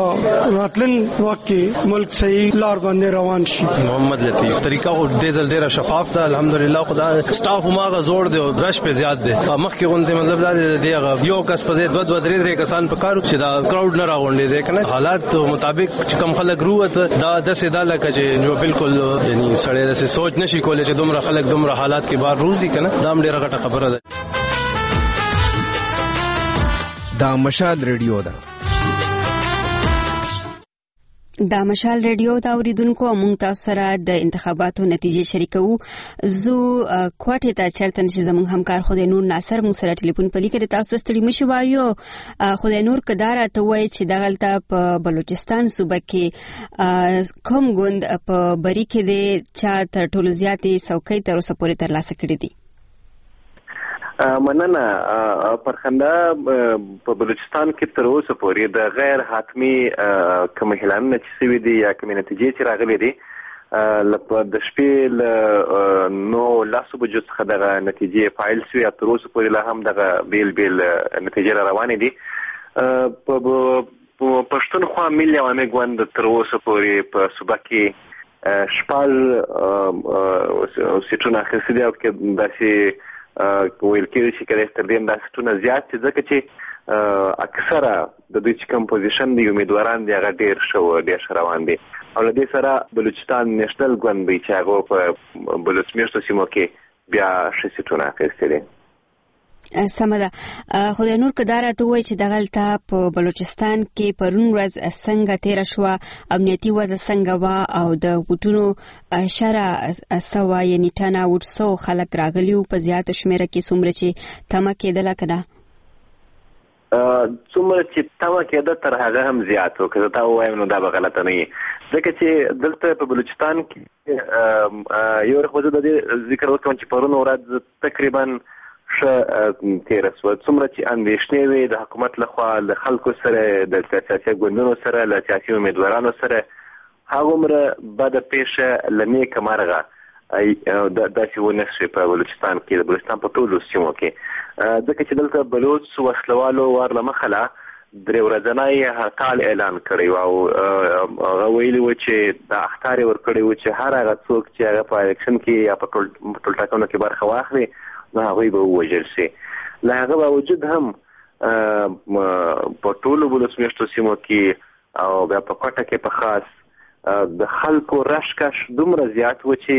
چې راتلن وخت کې ملک صحیح لار باندې روان شي. محمد لطیف طریقہ او ډیزل ډیر شفاف ده الحمدلله. خدا سټاف ماغه زوړ دی او رش په زیات دی. مخکې غونډه مطلب دا دی هغه یو کس په دوه دوه درې درې کسان په کارو چې دا کراود نه راغونډي دي کنه حالات مطابق چې کم خلک روته دا د سیدا لکه چې جو بالکل یعنی سړی د سوچ نشي کولای چې دومره خلک دومره حالات کې بار روزي کنه دا هم ډیره غټه خبره ده. دا مشال ریډیو ده. دا مشال ریډیو دا اوریدونکو مونږ تاسو سره د انتخاباتو نتیجې شریکو. زه کوټه ته چرته چې زموږ همکار خدای نور ناصر مونږ سره ټلیفون پلی کړی. تاسو ستړي مشو وایو خدای نور کدارا ته وایي چې دغلته په بلوچستان صوبه کې کوم ګوند په بری کې دی چې تر ټولو زیاتې څوکۍ تر اوسه پورې ترلاسه کړې دي؟ مننه. پرخنده په بلوچستان کې تر اوسه پورې د غیر حتمی کوم اعلانونه چې سوي دي یا کوم نتیجې چې راغلي دي د شپې له نو لاسو بجو څخه دغه نتیجې فایل سوي تر اوسه پورې لا هم دغه بیل بیل نتیجې را روانې دي. په پښتونخوا ملي عوامي ګوند تر اوسه پورې په صوبه کې شپږ سیټونه اخیستي دي او کې داسې ویل کېږي چې کله تر دې دا ستونه زیات چې ځکه چې اکثره د دوی چې کوم پوزیشن دی امیدواران دی هغه ډېر ښه ډېر ښه روان دي او له دې سره بلوچستان نیشنل ګوند دی چې هغه په بلوچ میشتو سیمو کې بیا ښه سیټونه اخیستي دي. سمه ده. خدای نور کدارا ته وایي چې دغلته په بلوچستان کې پرون ورځ څنګه تیره شوه، امنیتي وضع څنګه وه او د ووټونو شره سوه یعنې ټنه ووټ سو خلک راغلي وو په زیاته شمېره کې څومره چې تمه کېدله که نه؟ څومره چې تمه کېده تر هغه هم زیات و. که زه تا ووایم نو دا به غلطه نه وي ځکه چې دلته په بلوچستان کې یو رخ به زه د دې ذکر وکړم چې پرون ورځ تقریبا ښه تېره شوه. څومره چې اندېښنې وې د حکومت لخوا له خلکو سره د سیاسي ګوندونو سره له سیاسي امیدوارانو سره هغومره بده پیښه له نیکه مرغه داسې ونه شوې په بلوچستان کې د بلوچستان په ټولو سیمو کې ځکه چې دلته بلوچ وسلوالو ور له مخه له درې ورځنی هړتال اعلان کړی و او هغه ویلي و چې د اخطار یې ورکړی و چې هر هغه څوک چې هغه په الیکشن کې یا په ټولټاکنو کې برخه واخلي نو هغوی به ووژل شي. له هغه باوجود هم په ټولو ولسمشرو سیمو کې او بیا په کوټه کې په خاص د خلکو رشکش دومره زیات و چې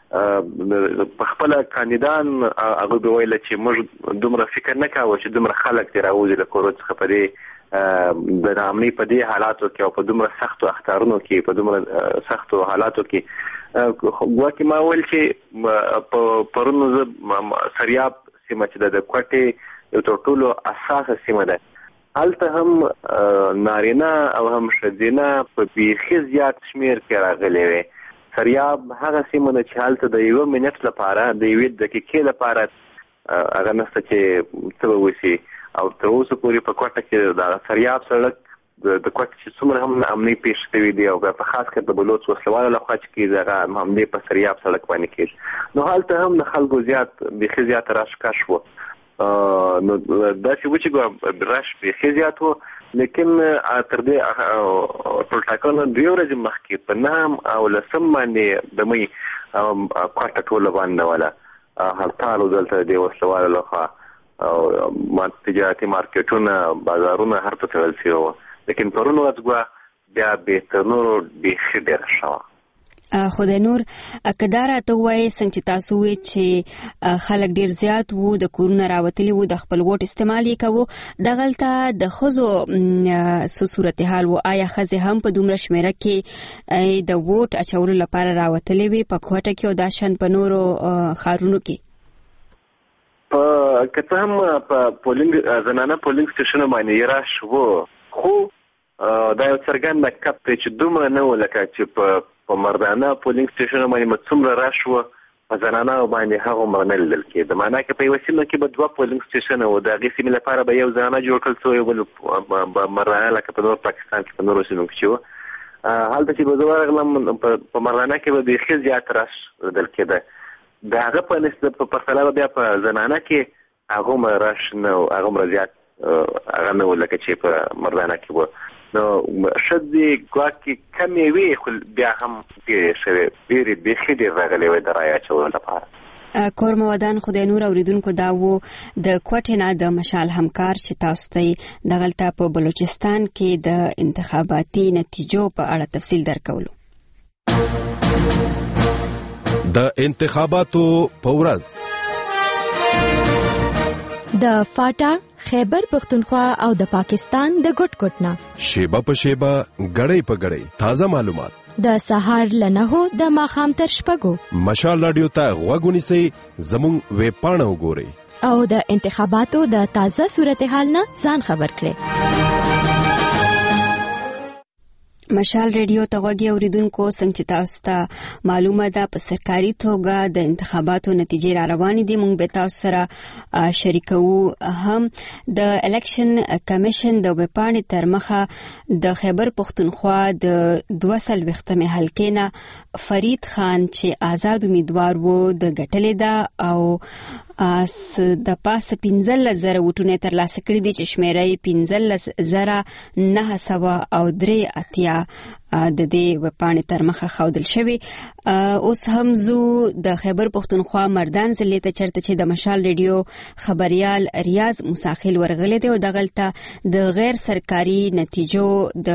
په خپله کاندیدان هغوی به ویله چې موږ دومره فکر نه کوو چې دومره خلک دې راوځي له کورو څخه په دې د ناامنۍ په دې حالاتو کې او په دومره سختو اخطارونو کې په دومره سختو حالاتو کې ګواکې ما ویل چې پرون زه سریاب سیمه چې ده د کوټې یو تر ټولو اساسه سیمه ده هلته هم نارینه او هم ښځینه په بیخي زیات شمېر کې راغلې وې. سریاب هغه سیمه ده چې هلته د یوه منټ لپاره د یوې دقیقې لپاره هغه نشته چې څه به وشي او تر اوسه پورې په کوټه کې د سریاب سړک د کوټې چې څومره هم امني پیښ شوي دي او په خاص کر د بلوچ وسلوالو لخوا چې کېږي هغه حملې په سریاب سړک باندې کېږي نو هلته هم د خلکو زیات بیخي زیات راشکش و. نو داسې و چې رش بیخي زیات و لیکن تر دې ټولټاکنو دوې ورځې مخکې په نهم او لسم باندې د مۍ کوټه ټوله بنده وله هړتال و دلته د دې وسلوالو لخوا او تجارتي مارکیټونه بازارونه هر څه تړل شوي وو لیکن پرون ورځ ګوه بیا بهتر نورو بیخي ډېره ښه وه. خدای نور کدارا ته وایي څنګه چې تاسو وایي چې خلک ډیر زیات وو د کورونه راوتلي وو د خپل ووټ استعمال یې کوو دغلته د ښځو څه صورتحال و آیا ښځې هم په دومره شمېره کې د ووټ اچولو لپاره راوتلې وې په کوټه کې او دا شان په نورو ښارونو کې؟ په که څه هم په پولینګ زنانه پولینګ سټیشنو باندې یې راش وو خو دا یو څرګنده کپ دی چې دومره نه و لکه چې په په مردانه پولینګ سټیشنو باندې څومره راش وه په زنانه باندې هغومره نه لیدل کېده. معنا که په یوه سیمه کې به دوه پولینګ سټیشنه وو د هغې سیمې لپاره به یو زنانه جوړ کړل څو یو بل مردانه لکه په نور پاکستان کې په نورو سیمو کې چې وه هلته چې به زه ورغلم په مردانه کې به بیخي زیات راش لیدل کېده د هغه په نسبت په پرتله به بیا په زنانه کې هغومره راش نه و هغومره زیات هغه نه و لکه چې په مردانه کې وه. نو ښځې ګواکې کمې وې خو بیا هم ډېرې شوې ډېرې بیخي ډېر راغلې وې د رایې اچولو لپاره. کور مودان خدای نور اوریدونکو دا و د کوټې نه د مشال همکار چې تاسو ته دغلته په بلوچستان کې د انتخاباتي نتیجو په اړه تفصیل درکولو. د انتخاباتو پورز د فاټا خیبر پختونخوا او د پاکستان د ګټ ګټنا شیبه په شیبه غړې په غړې تازه معلومات د سهار لنهو د ماخام تر شپږو مشال رادیو ته غوږونی سي زموږ ویب پاڼه وګورئ او د انتخاباتو د تازه صورتحال نه ځان خبر کړئ. مشال ریډیو ته غوږی اوریدونکو څنګه چې تاسو ته معلومه ده په سرکاري توګه د انتخاباتو نتیجې را روانې دي. موږ به تاسو سره شریکو. هم د الیکشن کمیشن د وپاڼې تر مخه د خیبر پختونخوا د دوه سلويختمه حلقې نه فرید خان چې آزاد امیدوار وو د ګټلې ده او اس د پاسه پنځل زره وټونه تر لاسه کړی دي چې شمیرې پنځل زره نه سوا او درې اتیا د دې وپاڼې تر مخه خودل شوی. اوس هم زو د خیبر پختونخوا مردان ضلع ته چرته چې د مشال ریډیو خبريال ریاض مساخیل ورغله دی او دغلطه د غیر سرکاري نتیجو د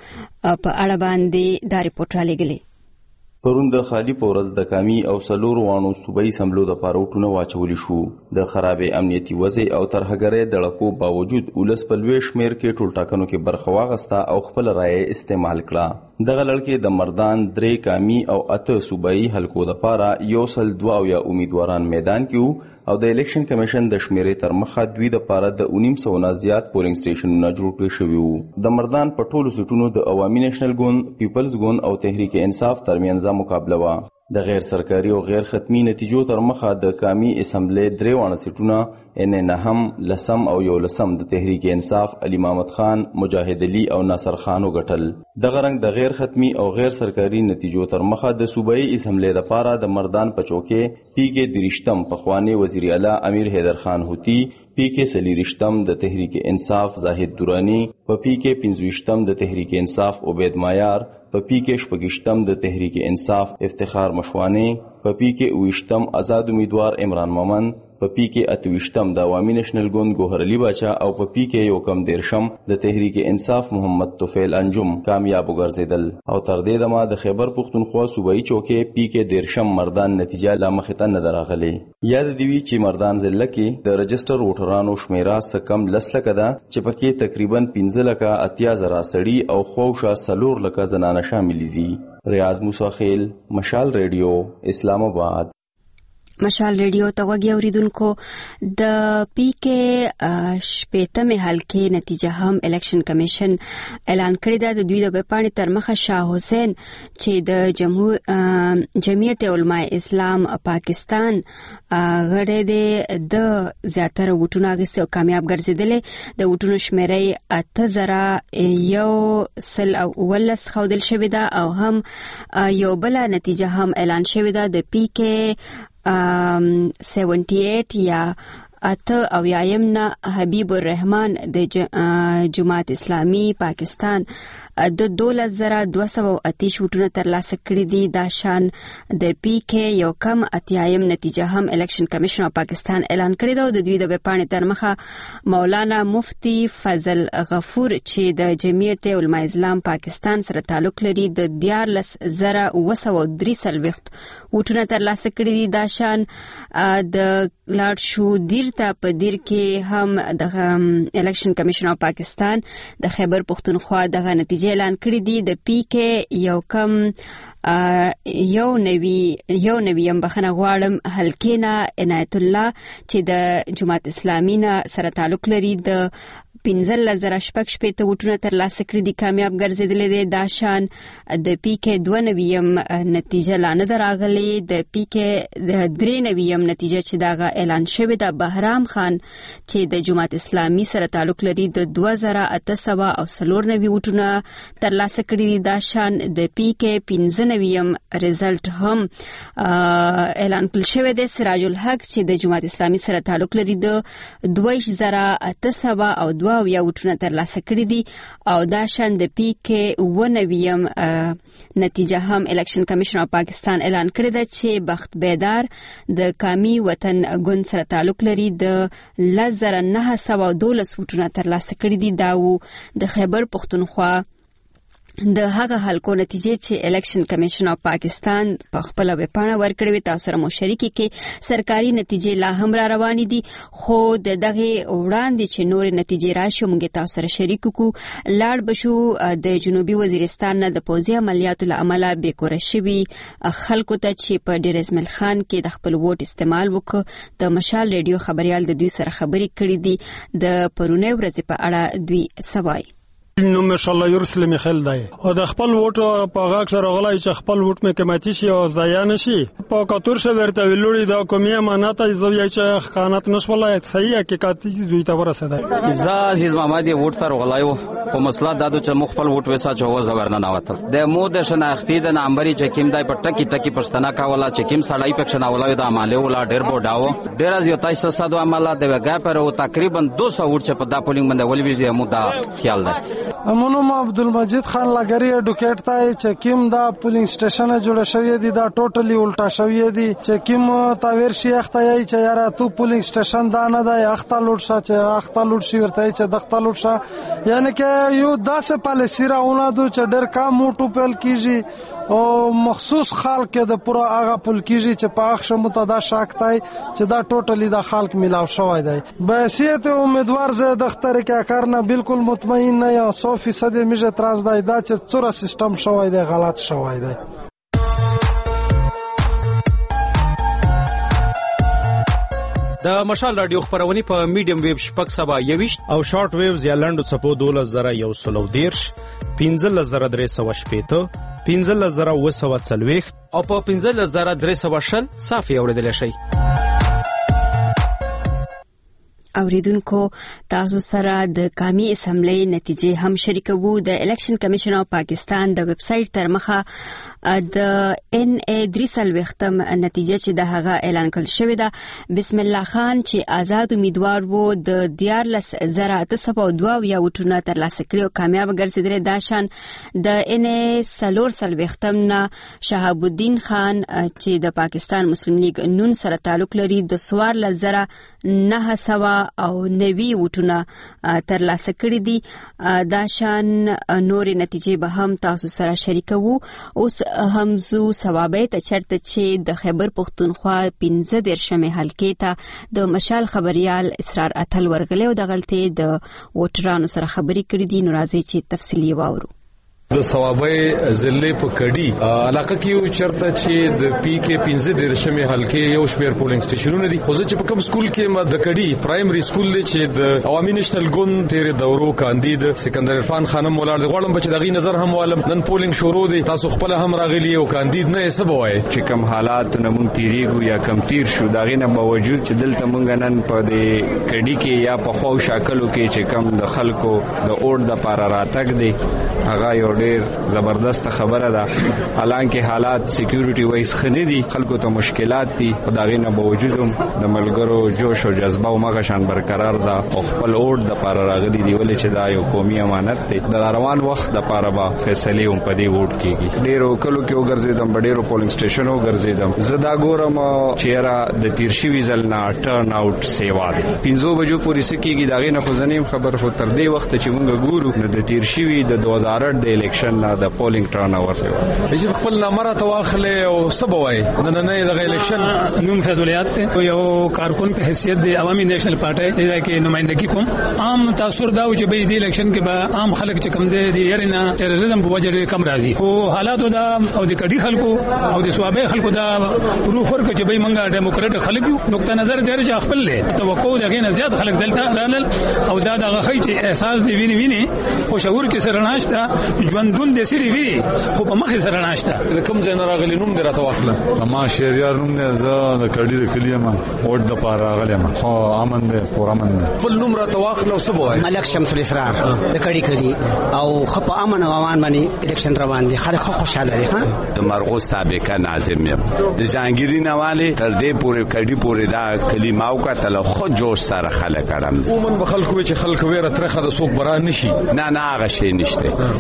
په اړه باندې دا ریپورت را لګلی. پرون د خالی پورز د کامی او سلور وانو صوبایي سملو د پاروټونه واچولې شو. د خرابې امنیتي وضع او ترهګرې دړکو باوجود ولس په لوی شمیر کې ټول ټاکنو کې برخه واغسته او خپل رائے استعمال کړه. دغه لړکې د مردان درې کامی او اته صوبایي حلقو د پاره یو سل دوه یا امیدواران میدان کې او د الیکشن کمیشن د شمیرې تر مخه دوی د پاره د اونیم سو نه زیات پولینګ سټیشنونه جوړ کړي شوی وو. د مردان په ټولو سټونو د عوامي نېشنل ګوند، پیپلز ګوند او تحریک انصاف ترمنځ مقابله و. د غیر سرکاري او غیر ختمي نتیجو تر مخه د کامی اسمبلی درې وانه سټونه ان نهم لسم او یو لسم د تحریک انصاف علي محمد خان، مجاهد علي او ناصر خان وګټل. دغه رنګ د غیر ختمي او غیر سرکاري نتیجو تر مخه د صوبایي اسمبلی د پاره د مردان پچوکې پی کې درشتم پخوانی وزیر اعلی امیر حیدر خان هوتی، پی کې سلیریشتم د تحریک انصاف زاهد دورانی، په پی کې پنځويشتم د تحریک انصاف عبید مایار، په پی کې شپږشتم د تحریک انصاف افتخار مشوانی، په پی کې اویشتم آزاد امیدوار عمران مومن، په پی کې اتويشتم د عوامي نېشنل ګوند ګوهر علي باچا او په پی کې یو کم دیرشم د تحریک انصاف محمد توفیل انجم کامیاب وګرځیدل. او تر دې دمه د خیبر پختونخوا صوبایي چوکې پی کې دیرشم مردان نتیجه لا مخته نه دراغلي. یاد دی وی چې مردان ضلع کې د رجستر ووټرانو شمیره سکم لس لکه ده چې پکې تقریبا پنځه لکه اتیا زره سړي او خوښه سلور لکه زنانه شامل دي. ریاض مساخیل، مشال ریډیو، اسلام آباد. مشال ریډیو ته غوږی اوریدونکو د پی کې شپږمه حلقې نتیجه هم الیکشن کمیشن اعلان کړی ده. د دوی د وپاڼې تر مخه شاه حسین چې د جمهور جمعیت علماء اسلام پاکستان غړی دی د زیاتره وټونه اخیستي او کامیاب ګرځیدلی. د وټونو شمیرې اته زره یو سل او ولس خودل شوې ده او هم یو بل نتیجه هم اعلان شوې ده. د پی کې سیونټي ایټ یا اته او یایم نه حبیب الرحمن د جماعت اسلامی پاکستان د دولس زره دوه سوه اتیش وټونه تر لاسه کړي دي. دا شان د پی کې یو کم اتیایم نتیجه هم الیکشن کمیشن او پاکستان اعلان کړی دا. د دوی د وپاڼې تر مخه مولانا مفتی فضل غفور چې د جمعیت علماء اسلام پاکستان سره تعلق لري د دیارلس زره اوه سوه درې څلوېښت وټونه تر لاسه کړي دي. دا شان د لاړ شو دیر ته په دیر کې هم د الیکشن کمیشن او پاکستان د خیبر پختونخوا دغه نتیجه اعلان کړی دي. د پی کې یو کم یو نوی یو نویم بخنه غواړم حلقینا عنایت الله چې د جماعت اسلامی نه سره تعلق لري د پنځل زره شپږ شپېته وټونه تر لاسه کړي دي کامیاب ګرځیدلې دي. دا شان د پی کې دوه نویم نتیجه لا نه راغلي. د پی کې درې نویم نتیجه چې داغه اعلان شوی د بهرام خان چې د جماعت اسلامی سره تعلق لري د دوه زره اته سوه او څلور نوي وټونه تر لاسه کړي دي. دا شان د پی کې پنځه نویم رزلټ هم اعلان کړل شوی دی. سراج الحق چې د جماعت اسلامی سره تعلق لري د دوه زره اته سوه او دوه او یا وټونه تر لاسه کړي دي. او دا شان د پی کې اوه نویم نتیجه هم الیکشن کمیشن او پاکستان اعلان کړی ده چې بخت بیدار د کامی وطن ګوند سره تعلق لري د لس زره نه سوه دولس وټونه تر لاسه کړي دي. دا و د خیبر پختونخوا د هغه حلقو نتیجې چې الیکشن کمیشن اف پاکستان په خپل ویبپاڼه ورکړې تاسو سره مشارکي کې سرکاري نتیجې لا هم را روانې دي خو د دغه وړاندې چې نور نتیجې راشي موږ تاسو سره شریک کو لاړ بشو د جنوبي وزیرستان نه د پوځي عملیاتو له امله بیکوره شوي خلکو ته چې په ډیر اسماعیل خان کې د خپل ووټ استعمال وکړ د مشال ریډیو خبريال د دوی سره خبرې کړې دي د پرونی ورځې په اړه دوی سوای نو ماشاءالله یورسل میخیل دی او د خپل ووټ په غاښ سره غلای چې خپل ووټ مې قیمتي شي او ضایع نشي په کاتور شه ورته ویلوړي دا کومي امانت زوی چې خیانت نشولای صحیح حقیقت دوی ته ورسېده ز عزیز محمد ووټ تر غلایو په مسله دادو چې مخفل ووټ وسا چې و زورنه ناوتل د مو د شناختی د نامبري چې کیم دای په ټکی ټکی پښتنه کاولا چې کیم سړی پښتنه ولای د عمله ولا ډیر بوډاو ډیر از یو تاسو ستاسو عمله د وګا پر او تقریبا دو سو ووټ چې په دا پولینګ باندې ولوي مو دا خیال ده امونم عبدالمجید خان لګری اډوکیټ ته چې کیم دا پولینګ سټیشن جوړ شوی دی دا ټوټلی الټا شوی دی چې کیم تاویر شي اخته یی چې یاره تو پولینګ سټیشن دا نه دی اخته لوټ شا چې اخته لوټ شي ورته چې دخته لوټ شا یعنی کې یو داسې پالیسی راونه دو چې ډېر کم موټو پیل کیږي او مخصوص خلک د پورا هغه پول کیږي چې په اخښه متدا شاکتای چې دا ټوټلی د خلک ملاو شوی دی بحثیت امیدوار زه د اختر کې کارنه بالکل مطمئن نه یم سو فیصد میجه اعتراض دی دا چې څوره سیستم شوی دی غلط شوی دی د مشال رادیو خبرونه په میډیم ویب شپږ سبا یويشت او شارټ ویوز یا لنډو چپو دولس زره یو سلو دیرش پنځه زره درې سوه شپېته پنځه زره اوه سوه څلوېښت او په پنځه زره درې سوه شل صافي اورېدلی شئ. اوریدونکو تاسو سره د قومي اسمبلی نتیجې هم شریکوو. د الیکشن کمیشن اف پاکستان د ویب سټ تر مخه د ان ای دریسل وختم نتیجه چې د هغه اعلان کړل شوې ده. بسم الله خان چې آزاد امیدوار وو د دیارلس زره اته سوه دوه یا وټونه تر لاسه کړی او کامیاب ګرځیدل. دا شان د ان ای سلور سل وختم نه شهاب الدین خان چې د پاکستان مسلم لیگ نون سره تعلق لري د سوار لزره نه سوه او نوي وټونه تر لاسه کړی دي. دا شان نور نتیجې به هم تاسو سره شریکوو. اوس همزو ثوابه ته چرته چې د خیبر پختونخوا پنځه دیرشمې حلقې ته د مشال خبريال اسرار اتل ورغلی او د غلطي د ووټرانو سره خبرې کړې دي. نو راځي چې تفصیلی واورو. د ثوابه ضلع په کډي علاقه کې یو چرته چې د پی کې پنځه دیرشمې حلقې یو شمیر پولینګ سټیشنونه دي. خو چې په کوم سکول کې ما د کډي پرایمري سکول دی چې د عوامي نېشنل ګوند تیر دورو کاندید سکندر عرفان خانم ولر د غوړم بچ دغې نظر هم والم نن پولینګ شروع دی. تاسو خپل هم راغلی او کاندید نه حساب وای چې کوم حالات نه مونږ تیریږو یا کم تیر شو دغې نه باوجود چې دلته مونږ نن په دې کډي کې یا په خو شاکلو کې چې کم د خلکو د اور د پار راتګ دی هغه یو ډیر زبردست خبره ده. حالانکه حالات سکیورټي وایس خني دي خلکو ته مشکلات دي خدای نه باوجود د ملګرو جوش او جذبه او مغه شان برقرار ده او خپل اور د پار راغلي دی ولې چې دا یو قومي امانت دی. د روان وخت د پاره به فیصله هم پدې ووټ کیږي. ډیرو کلو کې وګرځیدم ډیرو پولینګ سټیشن وګرځیدم زدا ګورم چیرې د تیرشي ویزل نه ټرن اوټ سیوا دي پنځو بجو پورې سکیږي داغه نه خزنیم خبر خو تر دې وخت چې مونږ ګورو نو د تیرشي وی د دوه هزار اته د الیکشن د پولینګ ټرن اوټ سیوا چې خپل نامره تواخله او سبوي نن نه د الیکشن نوم فضولیات ته یو کارکون په حیثیت د عوامي نېشنل پارټي د کې نمائندګي کوم. عام تاثر دا چې به د الیکشن کې به عام خلک چې کم دي د یارنا ټیرریزم په وجه کم راځي او حالات دا او د کډي خلکو او د صوابه خلکو دا پروف ورک چې به منګه ډیموکراټ خلک یو نقطه نظر دی چې خپل له توقع دغه نه زیات خلک دلته رانل او دا دغه خی چې احساس دی ویني ویني خو شعور کې سره ناشته ژوندون د سری وی خو په مخ سره ناشته. کوم ځای نه راغلی نوم دراته واخله ما شهريار نوم نه زه د کډیر کلیما وډ د پاره راغلی ما خو امن ده پور امن ده. خپل نوم راته واخله او سبوي ملک شمس الاسرار د کډی کړي او خپ امن او امان باندې الیکشن روان دي خلک خوشاله دي. ها د مرغوز سابقه ناظم یم د جهانگیری نواله تر دې پورې کډی پورې دا کلیما او کتل خو جوش سره خلک اړم عموما به خلکو چې خلک ویره ترخه د سوق بران نشي نه نه هغه شی نشته. پورا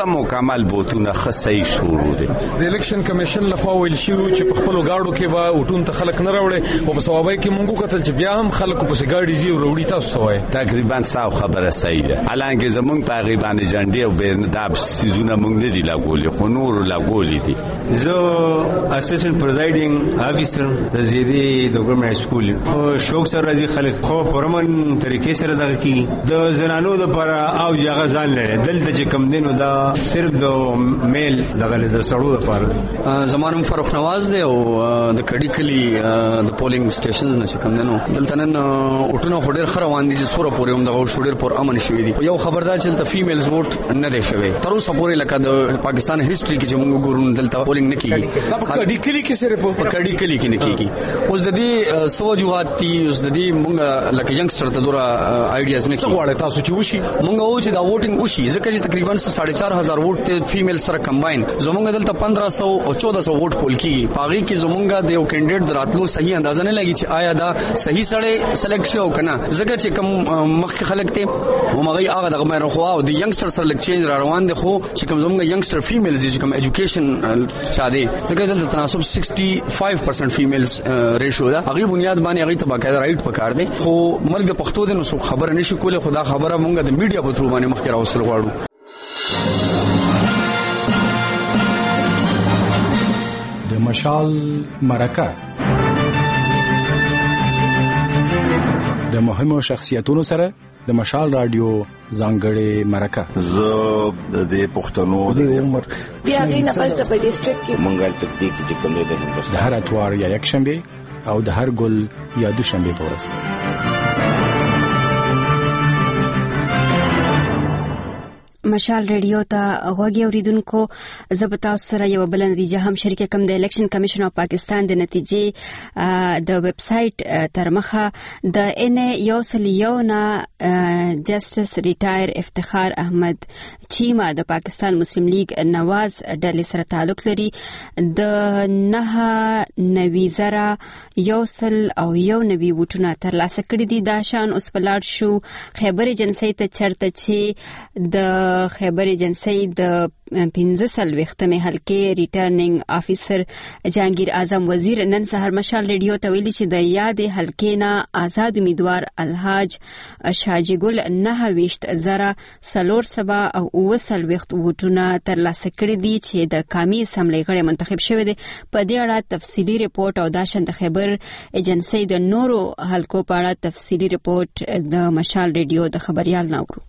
پوره مکمل بوتونه خصي شروع دي. د الیکشن کمیشن لخوا ویل شو چې په خپل گاډو کې به وټون ته خلک نه راوړي او په ثوابای کې مونږ کتل چې بیا هم خلکو په سګاډي زی وروړي تاسو سوای تقریبا ساو خبره صحیح ده. الانګه زمونږ په غیبان جنډي او به داب سيزونه مونږ نه دی لاګولې خو نور لاګولې دي. زه اسسټنټ پریزایډینګ افیسر د زیدي د ګورنمنت سکول خو شوق سره راځي خلک خو پرمن طریقې سره دغه کی د زنانو د پر او یغه ځان لري دلته چې کم دینو دا صرف د میل دغه د سړو لپاره. زمانم فاروق نواز دی او د کډی کلی د پولینګ سټیشنز نه چې کم دینو دلته نن اټونو هډر خروان دي چې سوره پورې هم دغه شوډر پر امن شوې دي. یو خبردار چې د فیمیلز ووټ نه دی شوی تر اوسه پورې لکه د پاکستان هیستوري کې چې موږ ګورو دلته پولینګ نه کیږي. دا په کډی کلی کې سره په کډی کلی کې نه کیږي. اوس د دې سوجوهات دي اوس د دې موږ لکه ینګستر ته دورا آیډیاز نه کیږي. غواړي تاسو چې وشي موږ و چې دا ووټینګ وشي ځکه چې تقریبا ساڑھے چار ہزار ووټ ته فیمیل سره کمباین زمونږ دلته پندرہ سو او چودہ سو ووټ پول کیږي. پاغي کې زمونږ د یو کینډیډیټ دراتلو صحیح اندازه نه لګي چې آیا دا صحیح سره سلیکټ شو کنه ځکه چې کوم مخکې خلک ته ومغه هغه دغه مې خو او د ینګستر سره لک چینج را روان دي خو چې کوم زمونږ ینګستر فیمیلز چې کوم ایجوکیشن شاده ځکه دلته تناسب پنځه پنځه پرسنټ فیمیلز ریشو ده هغه بنیاد باندې هغه ته باقاعده رائټ پکار دي خو ملګری پښتو دي نو څوک خبر نشي کوله خدا خبره مونږ د میډیا په تر باندې مخکې راوصل غواړو. د مشال مرکه د مهمو شخصیتونو سره د مشال رادیو ځانګړې مرکه. زه د پښتنو د عمر بیا غینه پس په ډیسټریکټ کې منګل تطبیق چې کوم د د هر اتوار یا یک شنبه او د هر ګل یا دوشنبه په ورځ. مشال ریډیو ته غوږی اوریدونکو زبتا سره یو بل نتیجه هم شریک کوم د الیکشن کمیشن اف پاکستان د نتیجې د ویب سټ تر مخه د ان یو سلیونه جسټس ریټایر افتخار احمد چیما د پاکستان مسلم لیگ نواز ډلې سره تعلق لري. د نه نوي زره یو سل او یو نوي وټونه تر لاسه کړی دي. دا شان اوس پلاړ شو خیبر ایجنسی ته چرته چې د خیبر ایجنسی د پنځه سلويختمه حلقې ریټرنینګ افیسر جهانگیر اعظم وزیر نن سهار مشال ریډیو ته ویلي چې د یاد حلقې نه آزاد امیدوار الحاج شاجی ګل نه ویشت زره سلور سبا او وسل وخت وټونه تر لاسه کړی دي چې د قومي اسمبلی غړي منتخب شوی دي. په دې اړه تفصیلی ریپورت او داشن د خیبر ایجنسی د نورو حلقو په اړه تفصیلی ریپورت د مشال ریډیو د خبريال ناوړو.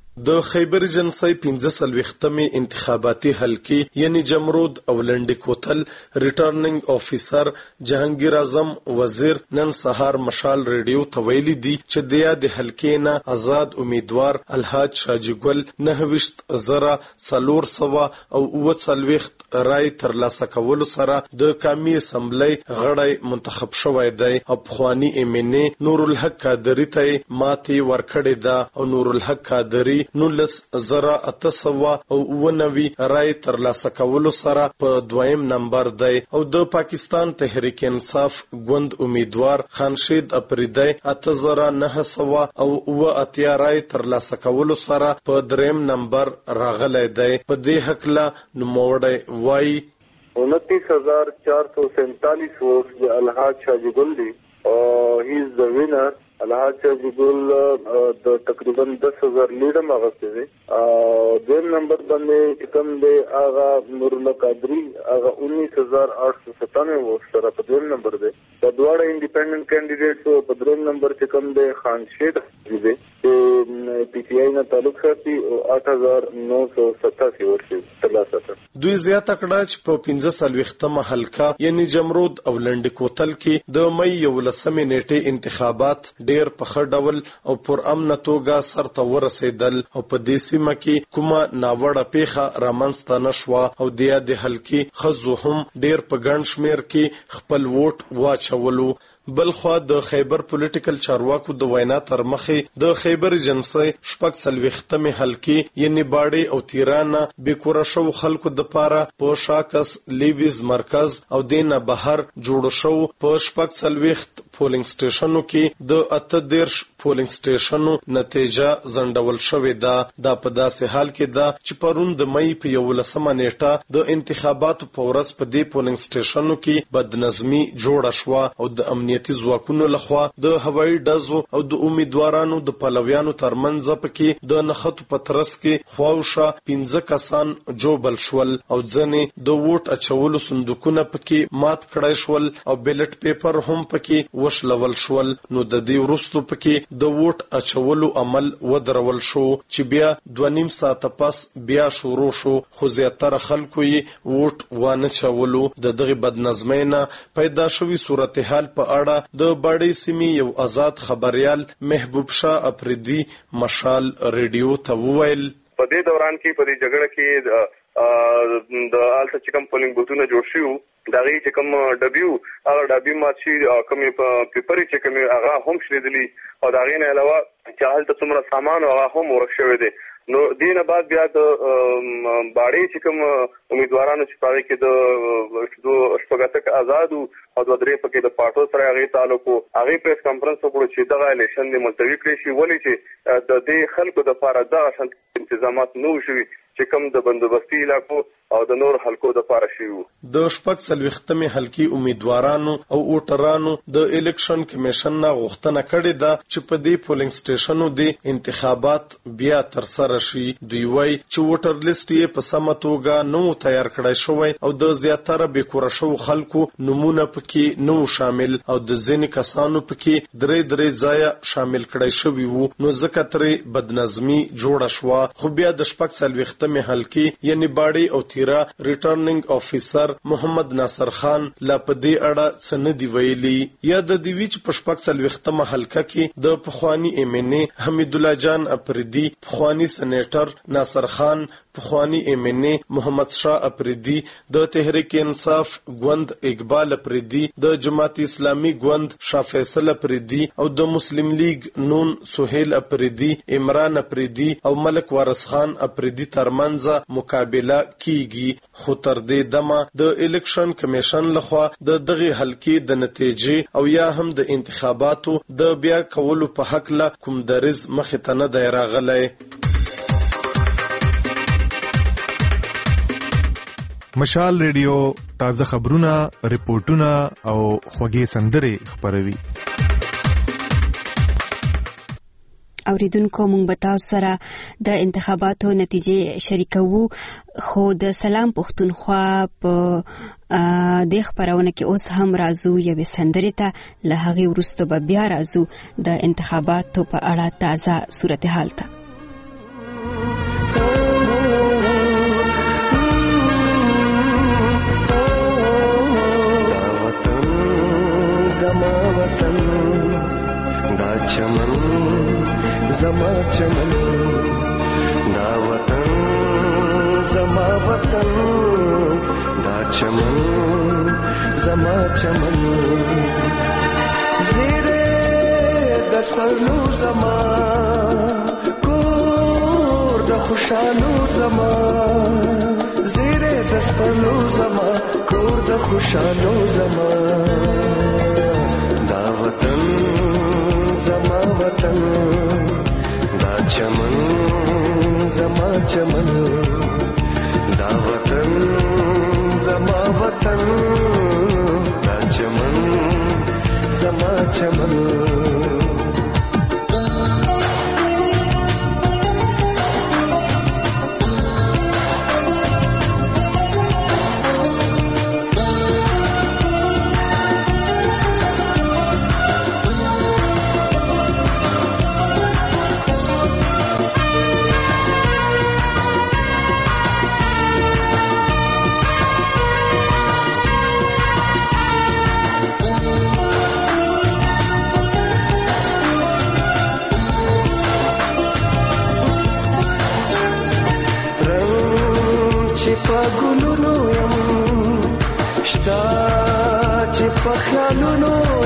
د خیبر ایجنسی پنځه سلويختمه انتخاباتي حلقې یعنی جمرود او لنډی کوتل ریټرنینګ افیسر جهانگیر اعظم وزیر نن سهار مشال ریډیو ته ویلي دي چې د یاد حلقې نه آزاد امیدوار الحاج شاجی ګل نه وشت زره سلور سوا او اوه سلويخت رای تر لاسه کولو سره د قومي اسمبلی غړی منتخب شوی دی. او خوانی ایمنه نور الحق قادری ته ماتي ورکړی دا او نور الحق قادری نولس زره اتسوا او ونوي رای تر لاسه کولو سره په دویم نمبر دی. او د پاکستان تحریک انصاف ګوند امیدوار خانشید اپریدی اته زره نه سوا او و اتیا رای تر لاسه کولو سره په دریم نمبر راغلی دی. په دې حق لا نوموړی وایي انتیس ہزار چار سو سینتالیس ووٹ د الحاج شاجی ګل دی. هی از د وینر. الحاج شاجی ګل د تقریبا دس هزار لیډم اغسته دی. دویم نمبر باندې کوم دی هغه نور الله قادری هغه انیس هزار آٹھ سو ستانوے ووٹ سره په دویم نمبر دی. د دواړه انډیپندنٹ کینډیډیټس په دریم نمبر کې کوم دی خانشید دی چې پی ټی آی نه تعلق ساتي او آٹھ ہزار نو سو ستاسی ووٹ ترلاسه کړ. دوی زیاته کړه چې په پنځه سلويختمه حلقه یعنی جمرود او لنډی کوتل کې د مې یولسمې نیټه انتخابات ډیر په خډول او پر امن توګه سرته ورسېدل. او په دې سیمه کې کومه ناوړه پیښه رامنځته نشوه او د یاد حلقې خزو هم ډیر په ګڼ شمیر کې خپل ووټ واچولو. بلخوا د خیبر پولیټیکل چارواکو د وینا تر مخې د خیبر ایجنسی شپږ څلوېښتمې حلقې یعنی باډي او تیرانه بیکوره شو خلکو د پاره په شاکس لیویز مرکز او دینه بهر جوړ شو په شپږ څلوېښت پولینګ سټیشنو کې د اته دیرش پولینګ سټیشنو نتیجه ځنډول شوې ده. دا په داسې حال کې ده چې پرون د مئی په یولسمه نیټه د انتخاباتو په ورځ په دې پولینګ سټیشنو کې بدنظمي جوړه شوه او د امنیتي ځواکونو لخوا د هوایي ډزو او د امیدوارانو د پلویانو ترمنځ پکې د نښتو په ترڅ کې خواوشا پنځه کسان جوبل شول او ځنې د ووټ اچولو صندوقونه پکې مات کړای شول او بیلټ پیپر هم پکې وشلول شول. نو د دې وروسته پکې د ووټ اچولو عمل ودرول شو چې بیا دوه نیم ساعته پس بیا شروع شو، خو زیاتره خلکو یې ووټ وانه چولو. د دغه بدنظمۍ نه پیدا شوی صورتحال په اړه د باډي سیمې یو آزاد خبريال محبوب شاه افریدي مشال ریډیو ته وویل په دې دوران کې په دې جګړه کې د آلته چې کوم پولینګ بوتونه جوړ شو دا غي چې کوم ډبیو هغه ډبی ماشي کوم پیپر چې کوم هغه هم شریدلی او دا غي نه علاوه چې حالت څومره سامان هغه هم ورک شوی دی. نو دینه بعد بیا د باډي چې کوم امیدوارانو چې پاره کې د دوه شپږه آزاد او د درې پکې د پارټو سره هغه تعلق هغه پریس کانفرنس وکړو چې دغه الیکشن د ملتوي کړی شي، ولې چې د دې خلکو د لپاره دغه شان تنظیمات نو شوي چې کوم د بندوبستي علاقو او د نور حلقو د لپاره شي. د شپږ څلوېښتمې حلقې امیدوارانو او ووټرانو د الیکشن کمیشن نه غوښتنه کړې ده چې په دې پولینګ سټیشنو د انتخابات بیا ترسره شي. دوی وایي چې ووټر لیست یې په سمه توګه نو تیار کړی شوی او د زیاتره بېکوره شوو خلکو نومونه پکې نو شامل او د ځینې کسانو پکې درې درې ځایه شامل کړی شوي وو. نو ځکه ترې بدنظمي جوړه شوه. خو بیا د شپږ څلوېښتمې حلقې یعنې باډي او ریټرننګ افیسر محمد ناصر خان لا په دې اړه څه نه دی ویلي. یا د دې ویچ په شپږ څلوېښتمه حلقه کې د پخوانی ایم ان ای حمید الله جان افریدي، پخوانی سېنیټر ناصر خان، پخوانی ایم ان ای محمد شاه افریدي، د تحریک انصاف ګوند اقبال افریدي، د جماعت اسلامي ګوند شاه فیصل افریدي او د مسلم لیگ نون سہیل افریدي، عمران افریدي او ملک وارث خان افریدي ترمنځ مقابله کیږي. خو تر دې دمه د الیکشن کمیشن لخوا د دغه حلقې د نتیجې او یا هم د انتخاباتو د بیا کولو په حق له کوم درز مخې ته نه دی راغلی. مشال ریډیو تازه خبرونه، ریپورتونه او خوږې سندرې خبروي. اوریدونکو مونږ به تاسو سره د انتخاباتو نتیجې شریکوو، خو د سلام پښتونخوا په د خبرونه کې اوس هم راځو یوې سندرې ته، له هغې وروسته به بیا راځو د انتخاباتو په اړه تازه صورتحال ته. زما وطن دا چمن زما چمن دا وطن زما وطن دا چمن زما چمن زیره دسپرلو زما کور د خوشالو زما زیره دسپرلو زما کور د خوشالو زما دا وطن زما وطن دا چمن زما چمن دا وطن زما وطن دا چمن زما چمن پګلونو يم شتا چې په خیالونو